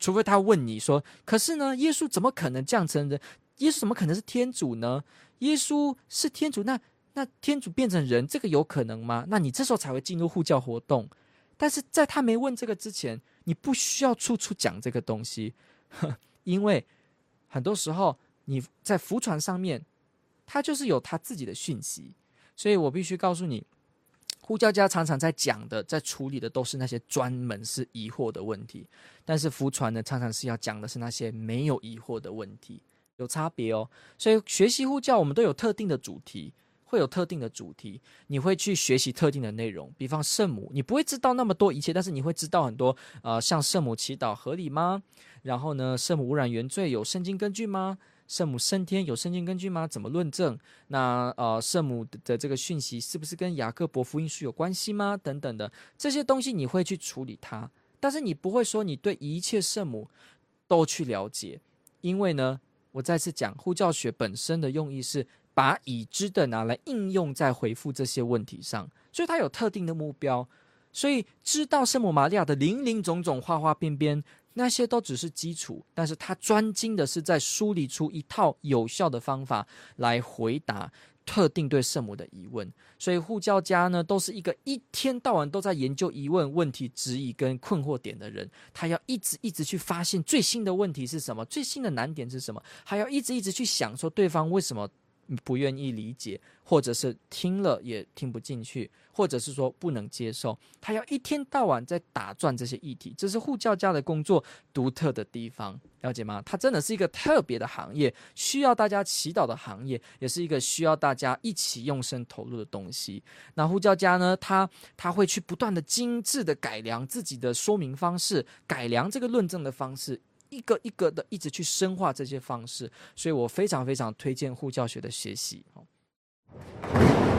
除非他问你说，可是呢，耶稣怎么可能降成人？耶稣怎么可能是天主呢？耶稣是天主，那天主变成人，这个有可能吗？那你这时候才会进入护教活动。但是在他没问这个之前，你不需要处处讲这个东西，因为很多时候你在福传上面，他就是有他自己的讯息，所以我必须告诉你，护教家常常在讲的、在处理的都是那些专门是疑惑的问题，但是福传呢，常常是要讲的是那些没有疑惑的问题，有差别哦。所以学习护教，我们都有特定的主题。会有特定的主题，你会去学习特定的内容，比方圣母，你不会知道那么多一切，但是你会知道很多，像圣母祈祷合理吗？然后呢，圣母污染原罪有圣经根据吗？圣母升天有圣经根据吗？怎么论证？那圣母的这个讯息是不是跟雅各伯福音书有关系吗？等等的这些东西你会去处理它，但是你不会说你对一切圣母都去了解，因为呢，我再次讲，护教学本身的用意是把已知的拿来应用在回复这些问题上，所以它有特定的目标。所以知道圣母玛利亚的林林总总花花边边，那些都只是基础，但是他专精的是在梳理出一套有效的方法来回答特定对圣母的疑问。所以护教家呢，都是一个一天到晚都在研究疑问、问题、质疑跟困惑点的人，他要一直去发现最新的问题是什么，最新的难点是什么，还要一直去想说对方为什么不愿意理解，或者是听了也听不进去，或者是说不能接受，他要一天到晚在打转这些议题，这是护教家的工作独特的地方，了解吗？它真的是一个特别的行业，需要大家祈祷的行业，也是一个需要大家一起用心投入的东西。那护教家呢，他会去不断的精致的改良自己的说明方式，改良这个论证的方式，一个一个的一直去深化这些方式，所以我非常非常推荐护教学的学习。